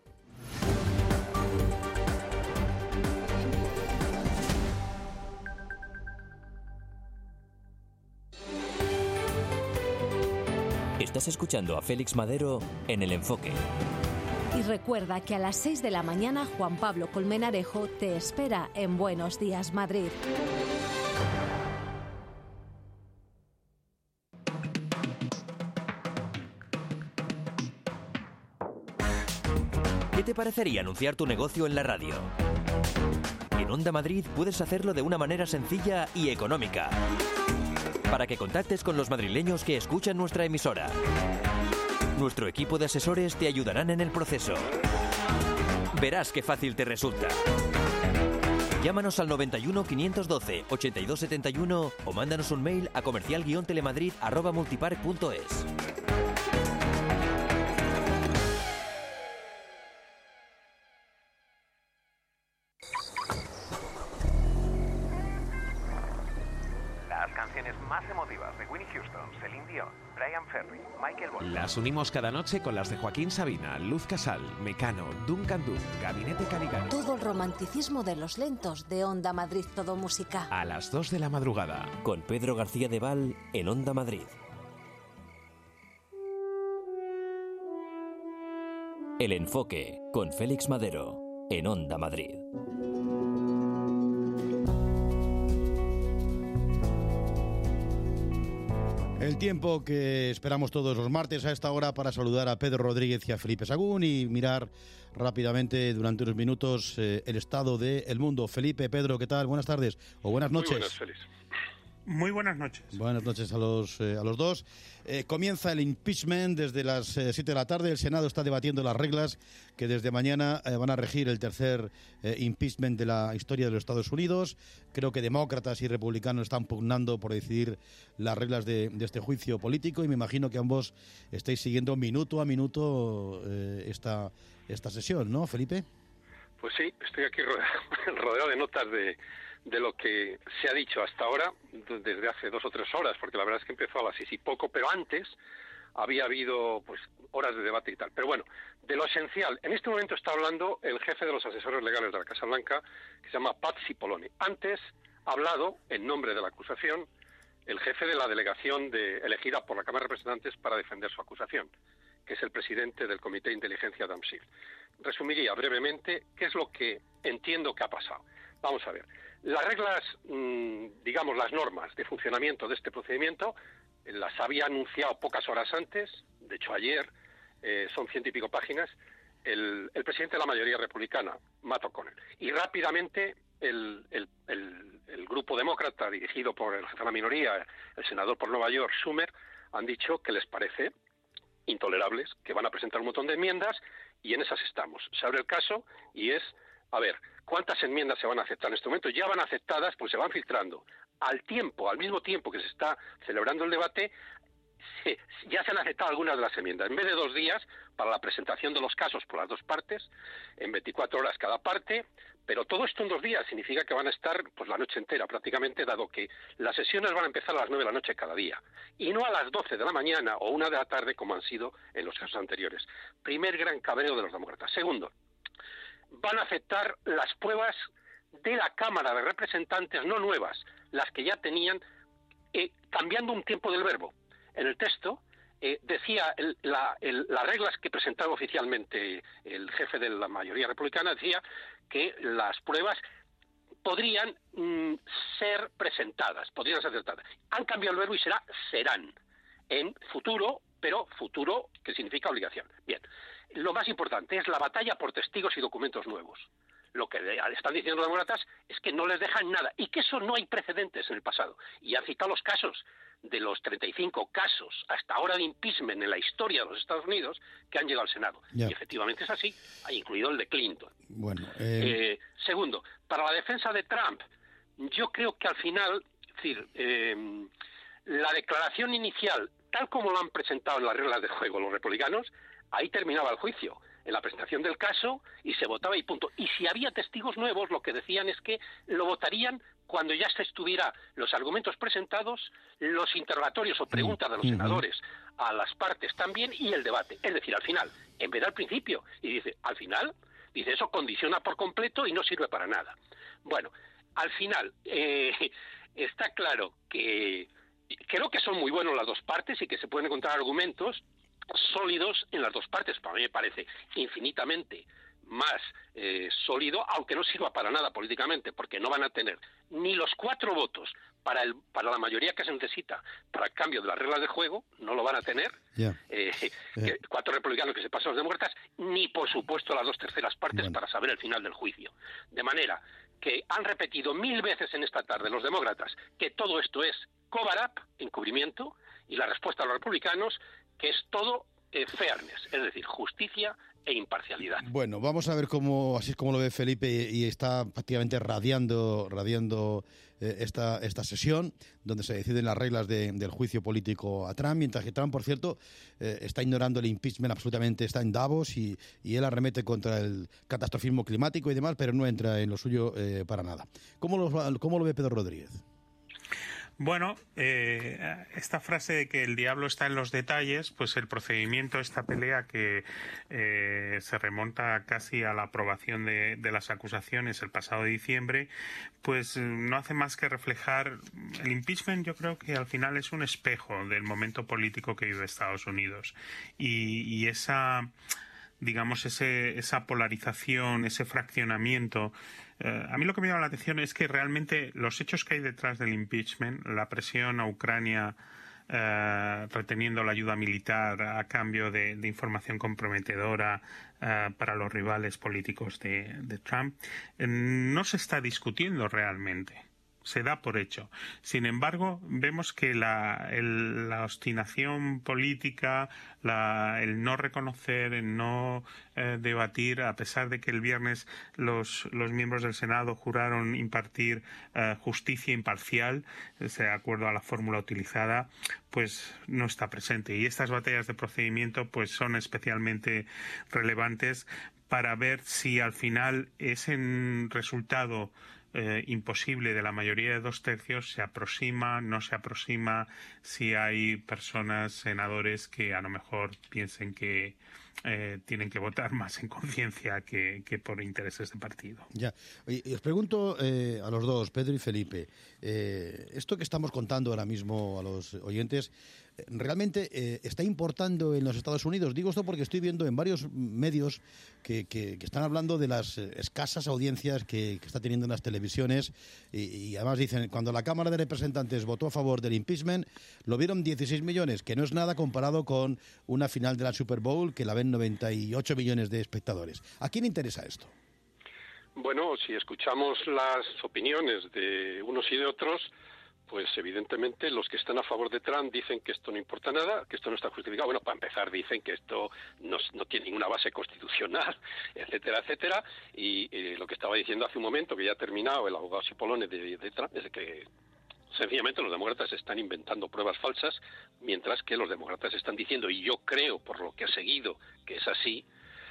Estás escuchando a Félix Madero en El Enfoque. Y recuerda que a las seis de la mañana Juan Pablo Colmenarejo te espera en Buenos Días Madrid. ¿Qué te parecería anunciar tu negocio en la radio? En Onda Madrid puedes hacerlo de una manera sencilla y económica, para que contactes con los madrileños que escuchan nuestra emisora. Nuestro equipo de asesores te ayudarán en el proceso. Verás qué fácil te resulta. Llámanos al noventa y uno, quinientos doce, ochenta y dos setenta y uno o mándanos un mail a comercial guion telemadrid arroba multipark punto es. Las canciones más emotivas de Whitney Houston, Celine Dion, Brian Ferry, Michael Bolton. Las unimos cada noche con las de Joaquín Sabina, Luz Casal, Mecano, Duncan Du, Gabinete Caligari. Todo el romanticismo de los lentos de Onda Madrid Todo Música. A las dos de la madrugada. Con Pedro García de Val en Onda Madrid. El Enfoque con Félix Madero en Onda Madrid. El tiempo que esperamos todos los martes a esta hora para saludar a Pedro Rodríguez y a Felipe Sagún y mirar rápidamente durante unos minutos eh, el estado del mundo. Felipe, Pedro, ¿qué tal? Buenas tardes o buenas noches. Muy buenas, Félix. Muy buenas noches. Buenas noches a los, eh, a los dos. Eh, comienza el impeachment desde las eh, siete de la tarde. El Senado está debatiendo las reglas que desde mañana eh, van a regir el tercer eh, impeachment de la historia de los Estados Unidos. Creo que demócratas y republicanos están pugnando por decidir las reglas de, de este juicio político y me imagino que ambos estáis siguiendo minuto a minuto eh, esta, esta sesión, ¿no, Felipe? Pues sí, estoy aquí rodeado, rodeado de notas de... de lo que se ha dicho hasta ahora, desde hace dos o tres horas, porque la verdad es que empezó a las seis y poco, pero antes había habido pues horas de debate y tal. Pero bueno, de lo esencial, en este momento está hablando el jefe de los asesores legales de la Casa Blanca, que se llama Pat Cipollone. Antes ha hablado, en nombre de la acusación, el jefe de la delegación de, elegida por la Cámara de Representantes para defender su acusación, que es el presidente del Comité de Inteligencia, Adam Schiff. Resumiría brevemente qué es lo que entiendo que ha pasado. Vamos a ver. Las reglas, digamos, las normas de funcionamiento de este procedimiento, las había anunciado pocas horas antes, de hecho ayer, eh, son ciento y pico páginas, el, el presidente de la mayoría republicana, Matt O'Connell. Y rápidamente el, el, el, el grupo demócrata, dirigido por el jefe de la minoría, el senador por Nueva York, Schumer, han dicho que les parece intolerables, que van a presentar un montón de enmiendas y en esas estamos. Se abre el caso y es... A ver, ¿cuántas enmiendas se van a aceptar en este momento? Ya van aceptadas, pues se van filtrando. Al tiempo, al mismo tiempo que se está celebrando el debate, se, ya se han aceptado algunas de las enmiendas. En vez de dos días para la presentación de los casos por las dos partes, en veinticuatro horas cada parte, pero todo esto en dos días significa que van a estar pues la noche entera prácticamente, dado que las sesiones van a empezar a las nueve de la noche cada día, y no a las doce de la mañana o una de la tarde como han sido en los casos anteriores. Primer gran cabreo de los demócratas. Segundo, van a aceptar las pruebas de la Cámara de Representantes, no nuevas, las que ya tenían, eh, cambiando un tiempo del verbo. En el texto eh, decía, el, la, el, las reglas que presentaba oficialmente el jefe de la mayoría republicana, decía que las pruebas podrían mm, ser presentadas, podrían ser aceptadas. Han cambiado el verbo y será serán, en futuro, pero futuro que significa obligación. Bien. Lo más importante es la batalla por testigos y documentos nuevos. Lo que están diciendo los demócratas es que no les dejan nada y que eso no hay precedentes en el pasado. Y han citado los casos de los treinta y cinco casos hasta ahora de impeachment en la historia de los Estados Unidos que han llegado al Senado. Ya. Y efectivamente es así, ha incluido el de Clinton. Bueno, eh... Eh, segundo, para la defensa de Trump, yo creo que al final, es decir, eh, la declaración inicial, tal como lo han presentado en las reglas de juego los republicanos, ahí terminaba el juicio, en la presentación del caso, y se votaba y punto. Y si había testigos nuevos, lo que decían es que lo votarían cuando ya se estuviera los argumentos presentados, los interrogatorios o preguntas de los senadores a las partes también, y el debate. Es decir, al final, en vez del principio. Y dice, al final, dice, eso condiciona por completo y no sirve para nada. Bueno, al final, eh, está claro que creo que son muy buenos las dos partes y que se pueden encontrar argumentos sólidos en las dos partes. Para mí me parece infinitamente más eh, sólido, aunque no sirva para nada políticamente, porque no van a tener ni los cuatro votos para el para la mayoría que se necesita para el cambio de las reglas de juego, no lo van a tener, yeah. eh, yeah. cuatro republicanos que se pasan a los demócratas, ni por supuesto las dos terceras partes bueno. para saber el final del juicio. De manera que han repetido mil veces en esta tarde los demócratas que todo esto es cover-up, encubrimiento, y la respuesta a los republicanos que es todo eh, fairness, es decir, justicia e imparcialidad. Bueno, vamos a ver cómo, así es como lo ve Felipe, y está prácticamente radiando, radiando eh, esta, esta sesión, donde se deciden las reglas de, del juicio político a Trump, mientras que Trump, por cierto, eh, está ignorando el impeachment absolutamente, está en Davos y, y él arremete contra el catastrofismo climático y demás, pero no entra en lo suyo eh, para nada. ¿Cómo lo, cómo lo ve Pedro Rodríguez? Bueno, eh, esta frase de que el diablo está en los detalles, pues el procedimiento, esta pelea que eh, se remonta casi a la aprobación de, de las acusaciones el pasado diciembre, pues no hace más que reflejar el impeachment. Yo creo que al final es un espejo del momento político que vive Estados Unidos y, y esa, digamos, ese, esa polarización, ese fraccionamiento. Uh, a mí lo que me llama la atención es que realmente los hechos que hay detrás del impeachment, la presión a Ucrania uh, reteniendo la ayuda militar a cambio de, de información comprometedora uh, para los rivales políticos de, de Trump, eh, no se está discutiendo realmente. se da por hecho. Sin embargo, vemos que la, el, la obstinación política, la, el no reconocer, el no eh, debatir, a pesar de que el viernes los, los miembros del Senado juraron impartir eh, justicia imparcial, de acuerdo a la fórmula utilizada, pues no está presente. Y estas batallas de procedimiento pues son especialmente relevantes para ver si al final ese resultado eh, imposible de la mayoría de dos tercios se aproxima, no se aproxima, si hay personas, senadores, que a lo mejor piensen que eh, tienen que votar más en conciencia que, que por intereses de partido. Ya. Y os pregunto eh, a los dos, Pedro y Felipe, eh, esto que estamos contando ahora mismo a los oyentes, ¿realmente eh, está importando en los Estados Unidos? Digo esto porque estoy viendo en varios medios que, que, que están hablando de las escasas audiencias que, que está teniendo en las televisiones y, y además dicen, cuando la Cámara de Representantes votó a favor del impeachment, lo vieron dieciséis millones, que no es nada comparado con una final de la Super Bowl que la ven noventa y ocho millones de espectadores. ¿A quién interesa esto? Bueno, si escuchamos las opiniones de unos y de otros, pues evidentemente los que están a favor de Trump dicen que esto no importa nada, que esto no está justificado. Bueno, para empezar dicen que esto no, no tiene ninguna base constitucional, etcétera, etcétera. Y eh, lo que estaba diciendo hace un momento, que ya ha terminado el abogado Cipollone de, de Trump, es que sencillamente los demócratas están inventando pruebas falsas, mientras que los demócratas están diciendo, y yo creo, por lo que he seguido, que es así,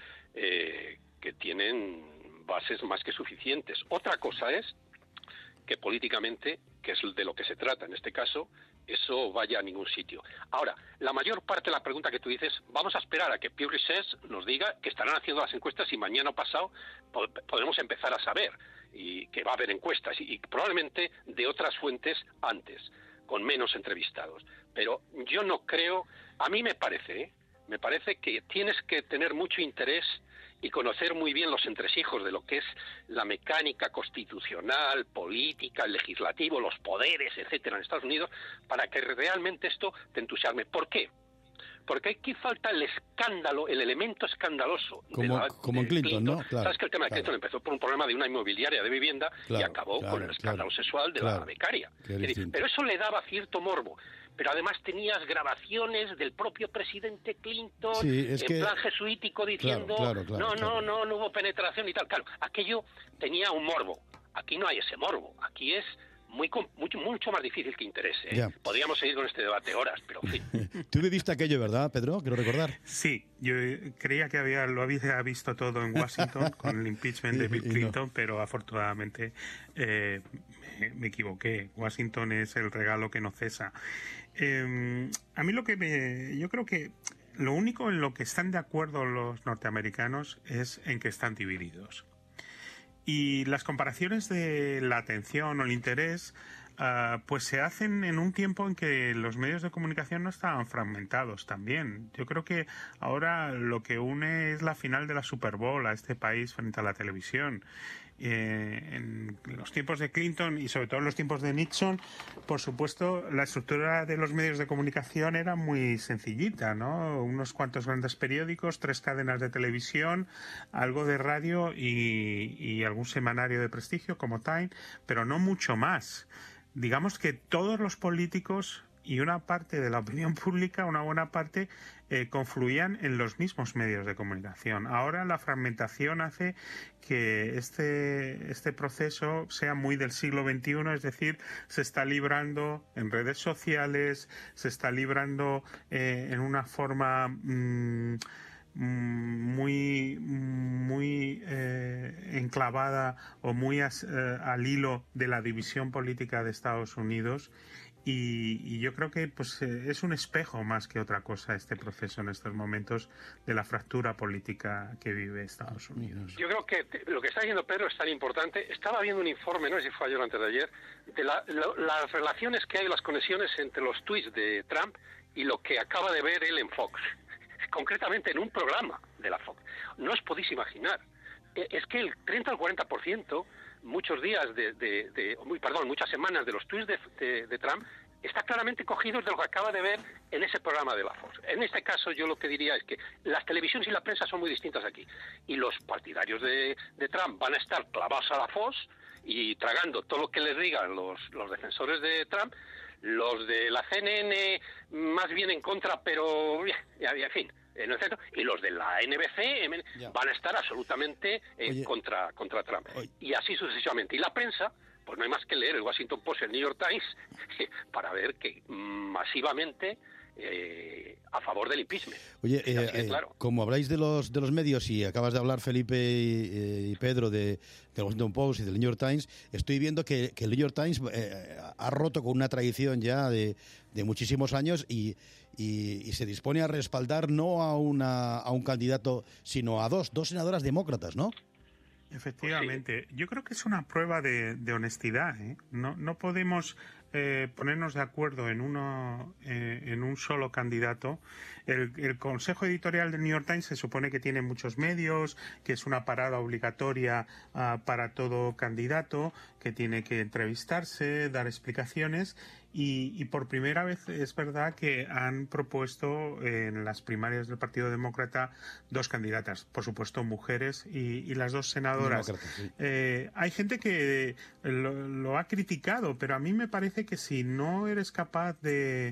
eh, que tienen bases más que suficientes. Otra cosa es que políticamente, que es de lo que se trata en este caso, eso vaya a ningún sitio. Ahora, la mayor parte de la pregunta que tú dices, vamos a esperar a que Pew Research nos diga que estarán haciendo las encuestas y mañana o pasado podremos empezar a saber y que va a haber encuestas y, y probablemente de otras fuentes antes, con menos entrevistados. Pero yo no creo, a mí me parece, ¿eh? me parece que tienes que tener mucho interés y conocer muy bien los entresijos de lo que es la mecánica constitucional, política, el legislativo, los poderes, etcétera, en Estados Unidos, para que realmente esto te entusiasme. ¿Por qué? Porque aquí falta el escándalo, el elemento escandaloso. Como, de la, como en de Clinton, Clinton, ¿no? Claro, Sabes que el tema de claro. Clinton empezó por un problema de una inmobiliaria de vivienda claro, y acabó claro, con el escándalo claro, sexual de claro, la becaria. que es decir, pero eso le daba cierto morbo. Pero además tenías grabaciones del propio presidente Clinton, sí, es en que... plan jesuítico, diciendo claro, claro, claro, no, claro. no, no, no hubo penetración y tal. Claro, aquello tenía un morbo. Aquí no hay ese morbo. Aquí es muy mucho, mucho más difícil que interese. ¿eh? Podríamos seguir con este debate horas, pero en fin. Tú viviste aquello, ¿verdad, Pedro? Quiero recordar. Sí, yo creía que había lo había visto todo en Washington con el impeachment de Bill Clinton, no. pero afortunadamente eh, me, me equivoqué. Washington es el regalo que no cesa. Eh, a mí lo que me... Yo creo que lo único en lo que están de acuerdo los norteamericanos es en que están divididos. Y las comparaciones de la atención o el interés uh, pues se hacen en un tiempo en que los medios de comunicación no estaban fragmentados también. Yo creo que ahora lo que une es la final de la Super Bowl a este país frente a la televisión. Eh, en los tiempos de Clinton y sobre todo en los tiempos de Nixon, por supuesto, la estructura de los medios de comunicación era muy sencillita, ¿no? Unos cuantos grandes periódicos, tres cadenas de televisión, algo de radio y, y algún semanario de prestigio como Time, pero no mucho más. Digamos que todos los políticos y una parte de la opinión pública, una buena parte, eh, confluían en los mismos medios de comunicación. Ahora la fragmentación hace que este, este proceso sea muy del siglo veintiuno, es decir, se está librando en redes sociales, se está librando eh, en una forma mmm, muy muy eh, enclavada o muy as, eh, al hilo de la división política de Estados Unidos. Y, y yo creo que pues eh, es un espejo más que otra cosa este proceso en estos momentos de la fractura política que vive Estados Unidos. Yo creo que te, lo que está diciendo Pedro es tan importante. Estaba viendo un informe, no sé si fue ayer o antes de ayer, de la, la, las relaciones que hay, las conexiones entre los tweets de Trump y lo que acaba de ver él en Fox, concretamente en un programa de la Fox. No os podéis imaginar. Es que el treinta al cuarenta por ciento, muchos días de, de, de muy, perdón, muchas semanas de los tweets de, de, de Trump está claramente cogidos de lo que acaba de ver en ese programa de la Fox. En este caso yo lo que diría es que las televisiones y la prensa son muy distintas aquí y los partidarios de, de Trump van a estar clavados a la Fox y tragando todo lo que les digan los, los defensores de Trump, los de la C N N más bien en contra, pero en fin, en el centro, y los de la N B C ya. van a estar absolutamente eh, contra, contra Trump. Oye. Y así sucesivamente. Y la prensa, pues no hay más que leer el Washington Post y el New York Times para ver que masivamente eh, a favor del impeachment. Oye, eh, eh, claro. como habláis de los de los medios y acabas de hablar, Felipe y, y Pedro, de, del Washington Post y del New York Times, estoy viendo que, que el New York Times eh, ha roto con una tradición ya de, de muchísimos años y, y, y se dispone a respaldar no a, una, a un candidato, sino a dos, dos senadoras demócratas, ¿no? Efectivamente, yo creo que es una prueba de, de honestidad, ¿eh? No, no podemos eh, ponernos de acuerdo en uno, eh, en un solo candidato. El, el Consejo Editorial del New York Times se supone que tiene muchos medios, que es una parada obligatoria uh, para todo candidato, que tiene que entrevistarse, dar explicaciones. Y, y por primera vez es verdad que han propuesto en las primarias del Partido Demócrata dos candidatas, por supuesto mujeres y, y las dos senadoras. Sí. Eh, hay gente que lo, lo ha criticado, pero a mí me parece que si no eres capaz de,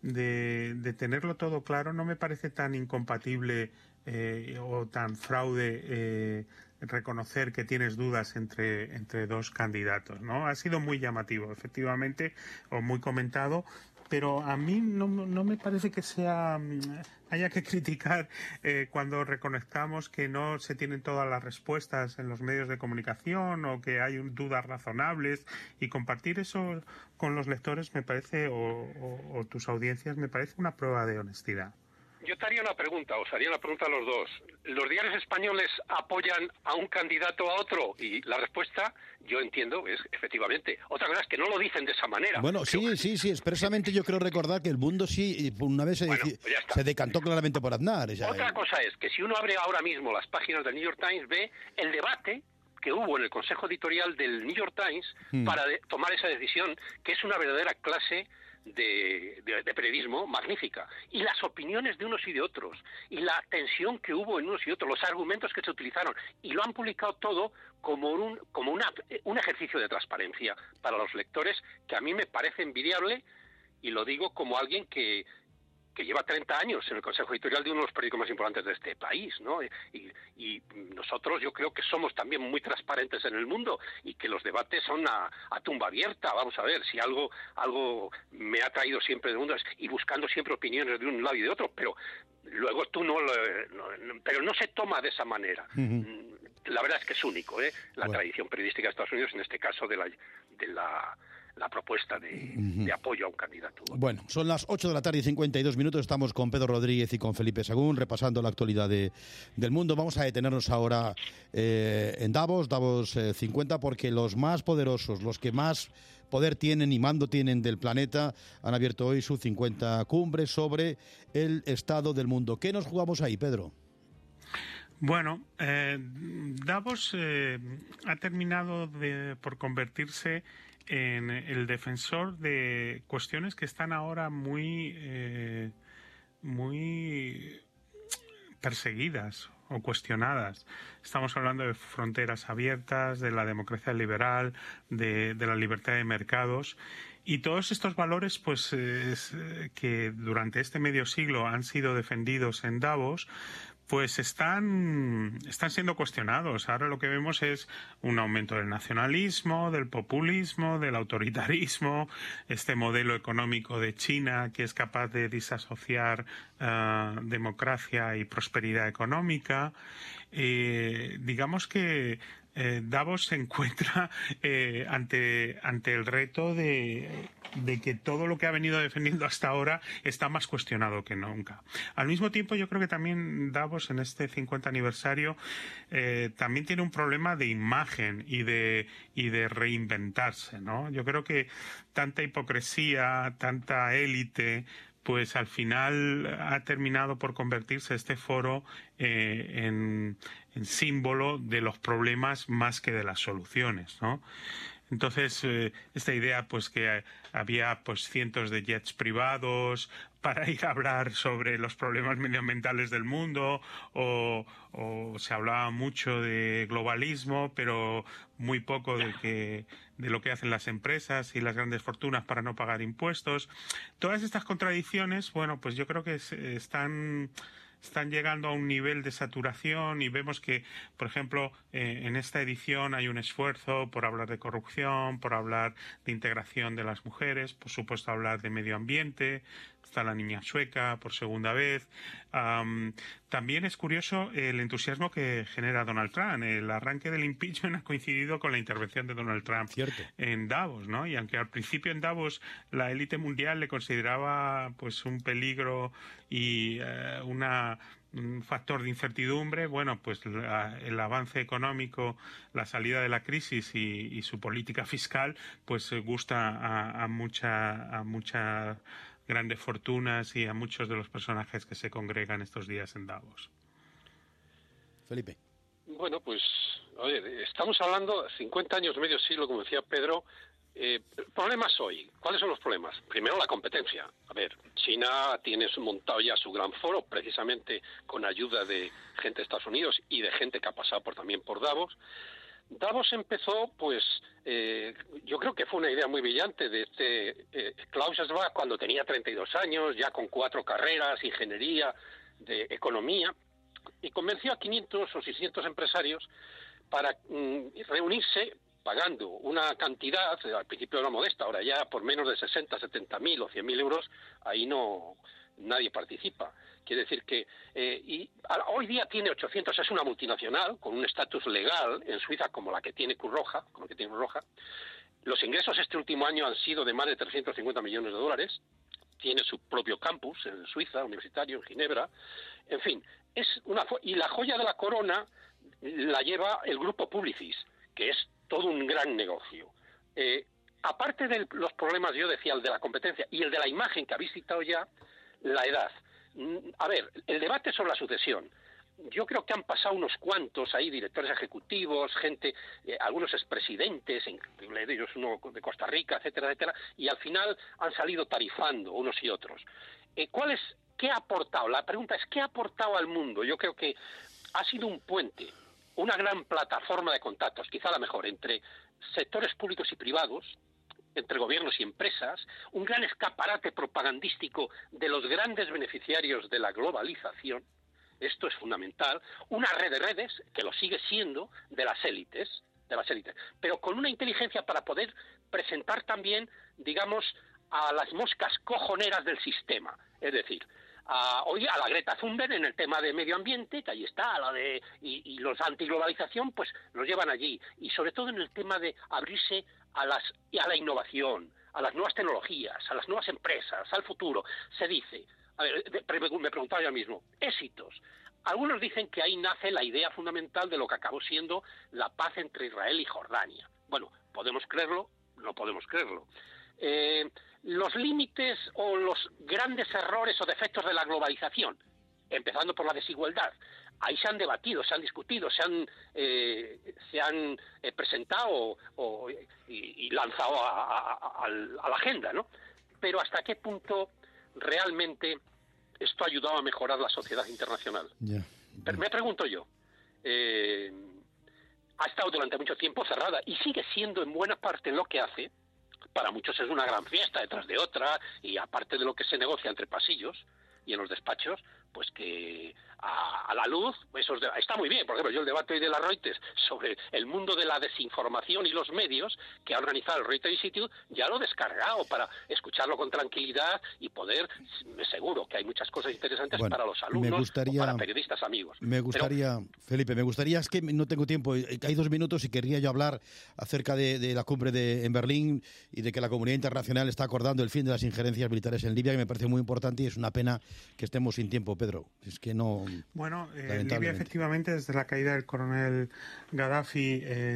de, de tenerlo todo claro, no me parece tan incompatible eh, o tan fraude eh, reconocer que tienes dudas entre, entre dos candidatos, ¿no? Ha sido muy llamativo, efectivamente, o muy comentado, pero a mí no, no me parece que sea haya que criticar eh, cuando reconozcamos que no se tienen todas las respuestas en los medios de comunicación o que hay dudas razonables, y compartir eso con los lectores me parece, o, o, o tus audiencias, me parece una prueba de honestidad. Yo te haría una pregunta, os haría una pregunta a los dos. ¿Los diarios españoles apoyan a un candidato a otro? Y la respuesta, yo entiendo, es efectivamente. Otra cosa es que no lo dicen de esa manera. Bueno, pero... sí, sí, sí, expresamente yo creo recordar que El Mundo sí, una vez se, bueno, deci... pues se decantó claramente por Aznar. Ya, Otra eh... cosa es que si uno abre ahora mismo las páginas del New York Times, ve el debate que hubo en el Consejo Editorial del New York Times hmm. para de, tomar esa decisión, que es una verdadera clase De, de, de periodismo magnífica, y las opiniones de unos y de otros, y la tensión que hubo en unos y otros, los argumentos que se utilizaron, y lo han publicado todo como un como una, un ejercicio de transparencia para los lectores que a mí me parece envidiable, y lo digo como alguien que que lleva treinta años en el Consejo Editorial de uno de los periódicos más importantes de este país, ¿no? Y, y nosotros yo creo que somos también muy transparentes en el mundo, y que los debates son a, a tumba abierta. Vamos a ver, si algo algo me ha traído siempre del mundo es y buscando siempre opiniones de un lado y de otro, pero luego tú no lo... No, pero no se toma de esa manera. Uh-huh. La verdad es que es único, ¿eh? La bueno. tradición periodística de Estados Unidos, en este caso de la... De la la propuesta de, uh-huh. de apoyo a un candidato. Bueno, son las ocho de la tarde y cincuenta y dos minutos, estamos con Pedro Rodríguez y con Felipe Sagún repasando la actualidad de, del mundo. Vamos a detenernos ahora eh, en Davos, Davos eh, cincuenta, porque los más poderosos, los que más poder tienen y mando tienen del planeta, han abierto hoy su cincuenta cumbre sobre el estado del mundo. ¿Qué nos jugamos ahí, Pedro? Bueno, eh, Davos eh, ha terminado de, por convertirse en el defensor de cuestiones que están ahora muy, eh, muy perseguidas o cuestionadas. Estamos hablando de fronteras abiertas, de la democracia liberal, de, de la libertad de mercados. Y todos estos valores, pues, es, que durante este medio siglo han sido defendidos en Davos, pues están, están siendo cuestionados. Ahora lo que vemos es un aumento del nacionalismo, del populismo, del autoritarismo, este modelo económico de China que es capaz de disasociar uh, democracia y prosperidad económica. Eh, digamos que eh, Davos se encuentra eh, ante, ante el reto de, de que todo lo que ha venido defendiendo hasta ahora está más cuestionado que nunca. Al mismo tiempo, yo creo que también Davos, en este cincuenta aniversario, eh, también tiene un problema de imagen y de, y de reinventarse, ¿no? Yo creo que tanta hipocresía, tanta élite, pues al final ha terminado por convertirse este foro eh, en, en símbolo de los problemas más que de las soluciones, ¿no? Entonces, eh, esta idea, pues que había pues cientos de jets privados para ir a hablar sobre los problemas medioambientales del mundo, o, o se hablaba mucho de globalismo, pero muy poco de que de lo que hacen las empresas y las grandes fortunas para no pagar impuestos. Todas estas contradicciones, bueno, pues yo creo que están están llegando a un nivel de saturación, y vemos que, por ejemplo, eh, en esta edición hay un esfuerzo por hablar de corrupción, por hablar de integración de las mujeres, por supuesto hablar de medio ambiente. Está la niña sueca por segunda vez. Um, también es curioso el entusiasmo que genera Donald Trump. El arranque del impeachment ha coincidido con la intervención de Donald Trump Cierto. en Davos, ¿no? Y aunque al principio en Davos la élite mundial le consideraba pues un peligro y eh, una un factor de incertidumbre, bueno, pues la, el avance económico, la salida de la crisis y, y su política fiscal, pues gusta a, a mucha a mucha grandes fortunas y a muchos de los personajes que se congregan estos días en Davos. Felipe. Bueno, pues, a ver, estamos hablando cincuenta años, medio siglo, como decía Pedro. Eh, problemas hoy. ¿Cuáles son los problemas? Primero, la competencia. A ver, China tiene montado ya su gran foro, precisamente con ayuda de gente de Estados Unidos y de gente que ha pasado por, también por Davos. Davos empezó, pues, eh, yo creo que fue una idea muy brillante de este eh, Klaus Schwab cuando tenía treinta y dos años, ya con cuatro carreras, ingeniería, de economía, y convenció a quinientos o seiscientos empresarios para mm, reunirse pagando una cantidad, al principio era modesta, ahora ya por menos de sesenta, setenta mil o cien mil euros, ahí no nadie participa. Quiere decir que eh, y hoy día tiene ochocientos, es una multinacional con un estatus legal en Suiza como la que tiene Cruz Roja, como la que tiene Cruz Roja. Los ingresos este último año han sido de más de trescientos cincuenta millones de dólares. Tiene su propio campus en Suiza, universitario, en Ginebra. En fin, es una y la joya de la corona la lleva el grupo Publicis, que es todo un gran negocio. Eh, aparte de los problemas, yo decía, el de la competencia y el de la imagen que habéis citado ya, la edad. A ver, el debate sobre la sucesión. Yo creo que han pasado unos cuantos ahí, directores ejecutivos, gente, eh, algunos expresidentes, incluido de ellos uno de Costa Rica, etcétera, etcétera, y al final han salido tarifando unos y otros. Eh, ¿cuál es, qué ha aportado? La pregunta es, ¿qué ha aportado al mundo? Yo creo que ha sido un puente, una gran plataforma de contactos, quizá la mejor, entre sectores públicos y privados, entre gobiernos y empresas, un gran escaparate propagandístico de los grandes beneficiarios de la globalización, esto es fundamental, una red de redes, que lo sigue siendo, de las élites, de las élites, pero con una inteligencia para poder presentar también, digamos, a las moscas cojoneras del sistema, es decir, a, hoy a la Greta Thunberg en el tema de medio ambiente, que ahí está, a la de y, y los antiglobalización, pues los llevan allí, y sobre todo en el tema de abrirse a las a la innovación, a las nuevas tecnologías, a las nuevas empresas, al futuro. Se dice, a ver, me preguntaba yo mismo, éxitos. Algunos dicen que ahí nace la idea fundamental de lo que acabó siendo la paz entre Israel y Jordania. Bueno, podemos creerlo, no podemos creerlo. Eh, los límites o los grandes errores o defectos de la globalización, empezando por la desigualdad, ahí se han debatido, se han discutido, se han eh, se han eh, presentado o, y, y lanzado a, a, a, a la agenda, ¿no? Pero hasta qué punto realmente esto ha ayudado a mejorar la sociedad internacional. Yeah. Pero me pregunto yo, eh, ha estado durante mucho tiempo cerrada y sigue siendo en buena parte lo que hace. Para muchos es una gran fiesta detrás de otra, y aparte de lo que se negocia entre pasillos y en los despachos, pues que a, a la luz, esos de, está muy bien. Por ejemplo, yo el debate hoy de la Reuters sobre el mundo de la desinformación y los medios que ha organizado el Reuters Institute, ya lo he descargado para escucharlo con tranquilidad y poder, me seguro que hay muchas cosas interesantes bueno, para los alumnos, gustaría, o para periodistas amigos. Me gustaría, Pero, Felipe, me gustaría, es que no tengo tiempo, hay dos minutos y querría yo hablar acerca de, de la cumbre de, en Berlín y de que la comunidad internacional está acordando el fin de las injerencias militares en Libia, que me parece muy importante, y es una pena que estemos sin tiempo, Pedro. Es que no... Bueno, eh, Libia efectivamente desde la caída del coronel Gaddafi eh,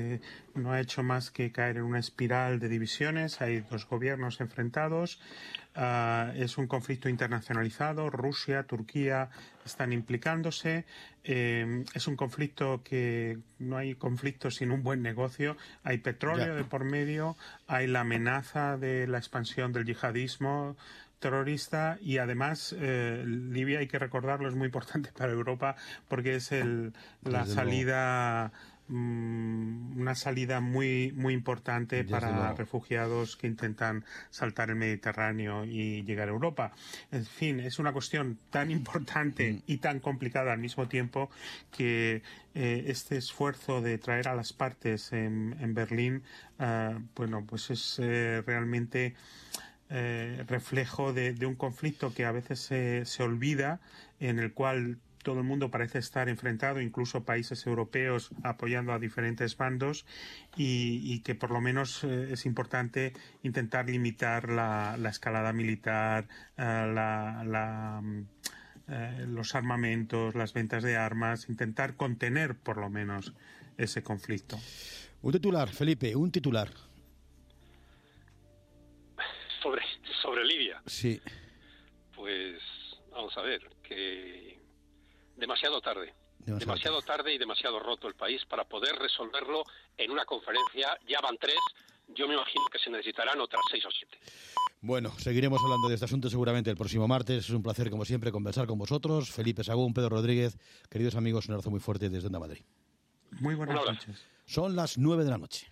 no ha hecho más que caer en una espiral de divisiones. Hay dos gobiernos enfrentados. Uh, es un conflicto internacionalizado. Rusia, Turquía están implicándose. Eh, es un conflicto que no hay conflicto sin un buen negocio. Hay petróleo ya de por medio. Hay la amenaza de la expansión del yihadismo terrorista y además eh, Libia, hay que recordarlo, es muy importante para Europa porque es el, la Desde salida mmm, una salida muy muy importante Desde para luego. refugiados que intentan saltar el Mediterráneo y llegar a Europa. En fin, es una cuestión tan importante mm. y tan complicada al mismo tiempo que eh, este esfuerzo de traer a las partes en, en Berlín, uh, bueno, pues es eh, realmente Eh, reflejo de, de un conflicto que a veces se, se olvida, en el cual todo el mundo parece estar enfrentado, incluso países europeos apoyando a diferentes bandos, y, y que por lo menos eh, es importante intentar limitar la, la escalada militar, eh, la, la, eh, los armamentos, las ventas de armas, intentar contener por lo menos ese conflicto. Un titular, Felipe, un titular. Sobre, sobre Libia. Sí. Pues vamos a ver, que demasiado tarde. Demasiado, demasiado tarde y demasiado roto el país para poder resolverlo en una conferencia. Ya van tres, yo me imagino que se necesitarán otras seis o siete. Bueno, seguiremos hablando de este asunto seguramente el próximo martes. Es un placer, como siempre, conversar con vosotros. Felipe Sagún, Pedro Rodríguez, queridos amigos, un abrazo muy fuerte desde Onda Madrid. Muy buenas noches. Son las nueve de la noche.